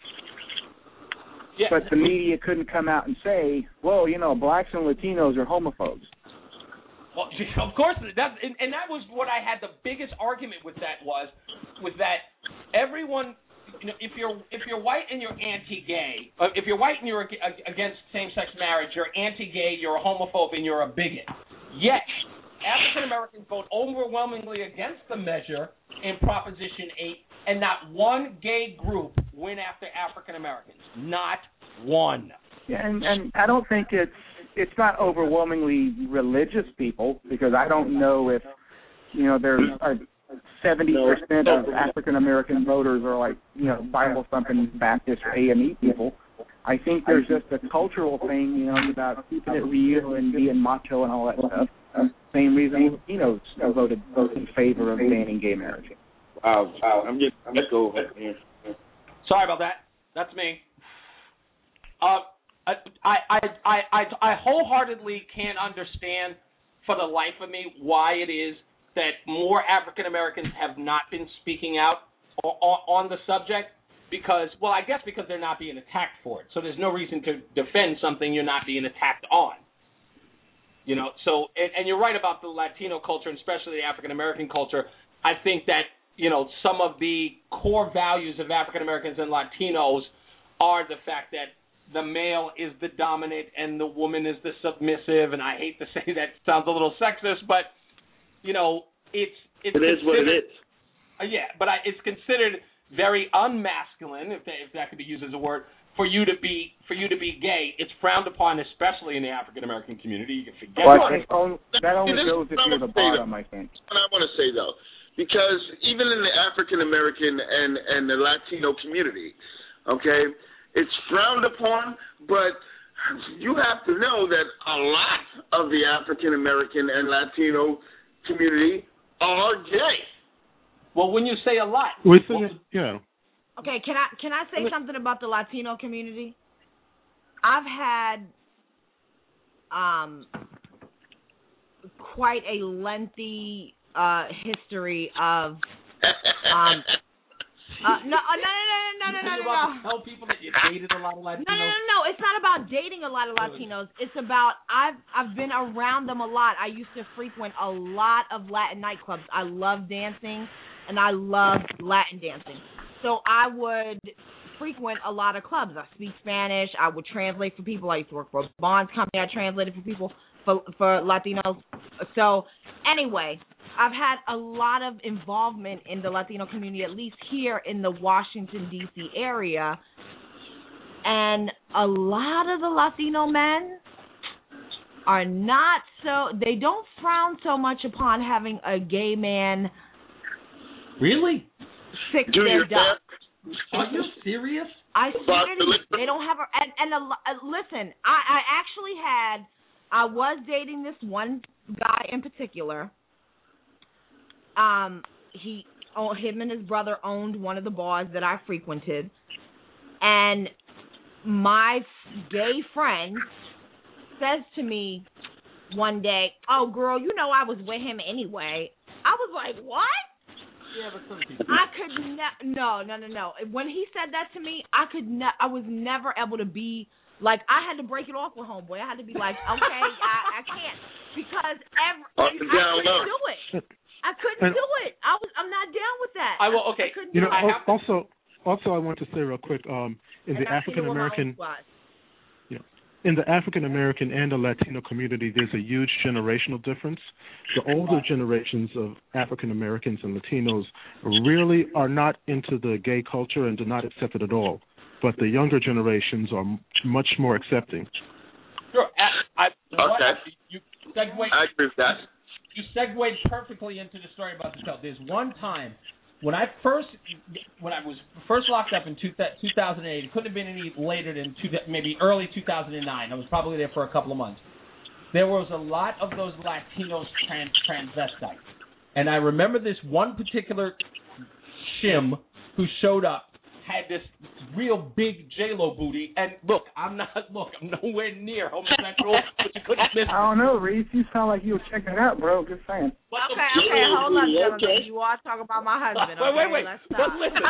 Yeah. But the media couldn't come out and say, well, you know, blacks and Latinos are homophobes. Well, of course, that, and, and that was what I had the biggest argument with that was, was that everyone, you know, if you're if you're white and you're anti-gay, uh, if you're white and you're against same-sex marriage, you're anti-gay, you're a homophobe, and you're a bigot. Yet, African Americans vote overwhelmingly against the measure in Proposition eight, and not one gay group went after African Americans. Not one. Yeah, and, and I don't think it's it's not overwhelmingly religious people, because I don't know if, you know, there's a seventy percent of African American voters are like, you know, Bible thumping Baptist or A M E people. I think there's just a cultural thing, you know, about keeping it real and being macho and all that stuff. Same reason Latinos voted voted in favor of banning gay marriage. Wow, wow, I'm getting echo. Sorry about that. That's me. Uh, I, I, I, I, I wholeheartedly can't understand for the life of me why it is that more African Americans have not been speaking out on, on the subject. Because, well, I guess because they're not being attacked for it. So there's no reason to defend something you're not being attacked on. You know, so, and, and you're right about the Latino culture, and especially the African American culture. I think that, you know, some of the core values of African Americans and Latinos are the fact that the male is the dominant and the woman is the submissive. And I hate to say that sounds a little sexist, but, you know, it's, it's it is what it is. Uh, yeah, but I, it's considered very unmasculine, if that, if that could be used as a word, for you to be for you to be gay. It's frowned upon, especially in the African American community. You can forget well, about it. Only, that only goes if you're the bottom, I think. What I want to say though, because even in the African American and and the Latino community, okay, it's frowned upon, but you have to know that a lot of the African American and Latino community are gay. Well, when you say a lot, we well, yeah. Okay, can I can I say something about the Latino community? I've had um quite a lengthy uh history of um uh, no, uh, no, no, no, no, no, no, no, no. Tell people that you dated a lot of Latinos. No, no, no, no. It's not about dating a lot of Latinos. It's about I've I've been around them a lot. I used to frequent a lot of Latin nightclubs. I love dancing. And I love Latin dancing. So I would frequent a lot of clubs. I speak Spanish. I would translate for people. I used to work for a bonds company. I translated for people, for, for Latinos. So anyway, I've had a lot of involvement in the Latino community, at least here in the Washington, D C area. And a lot of the Latino men are not so, they don't frown so much upon having a gay man Really? Fix Do their ducks. Are you serious? I swear to you, they don't have a. And, and a, uh, listen, I, I actually had. I was dating this one guy in particular. Um, he, oh, him and his brother owned one of the bars that I frequented, and my gay friend says to me one day, "Oh, girl, you know I was with him anyway." I was like, "What?" Yeah, but some people. I could ne- no, no, no, no. When he said that to me, I could ne- I was never able to be like, I had to break it off with homeboy. I had to be like, okay, I, I can't, because every, I couldn't do it. I couldn't And, do it. I was I'm not down with that. I will. Okay. I you know, do it. also, also, I want to say real quick, um, in and the African American. In the African American and the Latino community, there's a huge generational difference. The older generations of African Americans and Latinos really are not into the gay culture and do not accept it at all. But the younger generations are much more accepting. Sure. I, I, okay. You segued, I agree with that. You segued perfectly into the story about the show. There's one time when I first, when I was first locked up in two, two thousand eight, it couldn't have been any later than two, maybe early two thousand nine. I was probably there for a couple of months. There was a lot of those Latinos trans, transvestites. And I remember this one particular shim who showed up, had this real big J-Lo booty. And look, I'm not, look, I'm nowhere near homosexual, but you couldn't miss. I don't know, Reese. You sound like you were checking it out, bro. Just saying. Okay, okay, hold up, gentlemen. Okay. You are talking about my husband. Okay? Wait, wait, wait. Let's stop. But listen,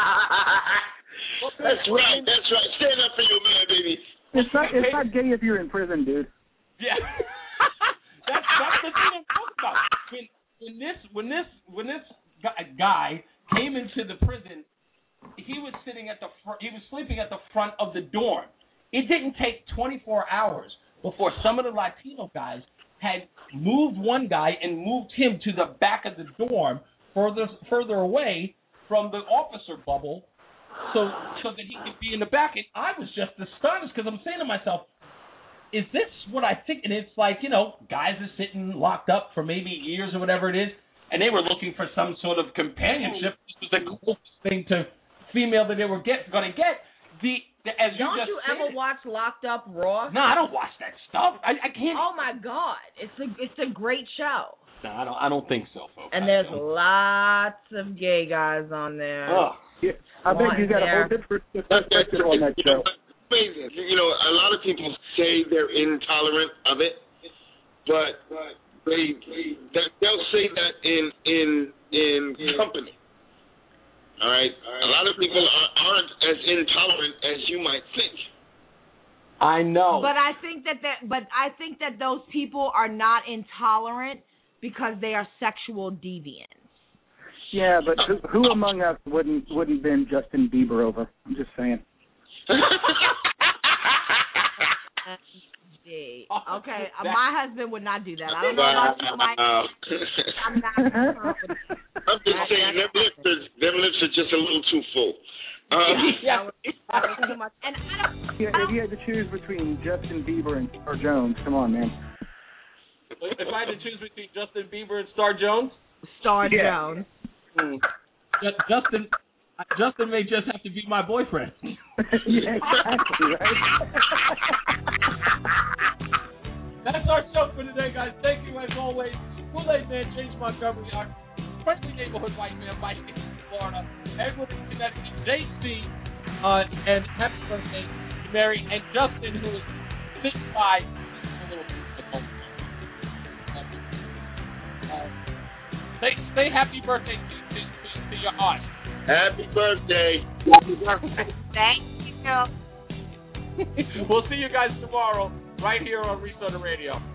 that's right, that's right. Stand up for your man, baby. It's not, it's not gay if you're in prison, dude. Yeah. that's, that's the thing I'm talking about. When, when this, when this, when this guy came into the prison, he was sitting at the fr- he was sleeping at the front of the dorm. It didn't take twenty-four hours before some of the Latino guys had moved one guy and moved him to the back of the dorm, further further away from the officer bubble, so so that he could be in the back. And I was just astonished because I'm saying to myself, is this what I think? And it's like, you know, guys are sitting locked up for maybe years or whatever it is, and they were looking for some sort of companionship. This was the closest thing to female that they were get going to get. The, the as don't you, just you ever said, watch Locked Up Raw? No, I don't watch that stuff. I, I can't. Oh my God, it's a it's a great show. No, I don't. I don't think so, folks. And there's lots of gay guys on there. Oh, yeah, I bet you got there. a whole different perspective on that show. amazing. You know, a lot of people say they're intolerant of it, but they they'll say that in in in company. All right, a lot of people aren't as intolerant as you might think. I know. But I think that that but I think that those people are not intolerant because they are sexual deviants. Yeah, but who, who among us wouldn't wouldn't bend Justin Bieber over? I'm just saying. Okay, my husband would not do that. I don't know about you, Mike. I'm not. I'm just saying, them lips, are, them lips are just a little too full. Um, yeah, that was too much. And I don't, yeah, if you had to choose between Justin Bieber and Star Jones, come on, man. If I had to choose between Justin Bieber and Star Jones, Star yeah. Jones. Hmm. Justin, Justin may just have to be my boyfriend. Yeah, exactly, right? That's our show for today, guys. Thank you, as always. Kool-Aid Man, James Montgomery, our friendly neighborhood white man, Mike in Florida, Edward in Connecticut, J C, uh, and happy birthday to Mary, and Justin, who is fifty-five, a little bit of uh, say, say happy birthday to, to, to, to your aunt. Happy birthday. Thank you. We'll see you guys tomorrow right here on Reach on the Radio.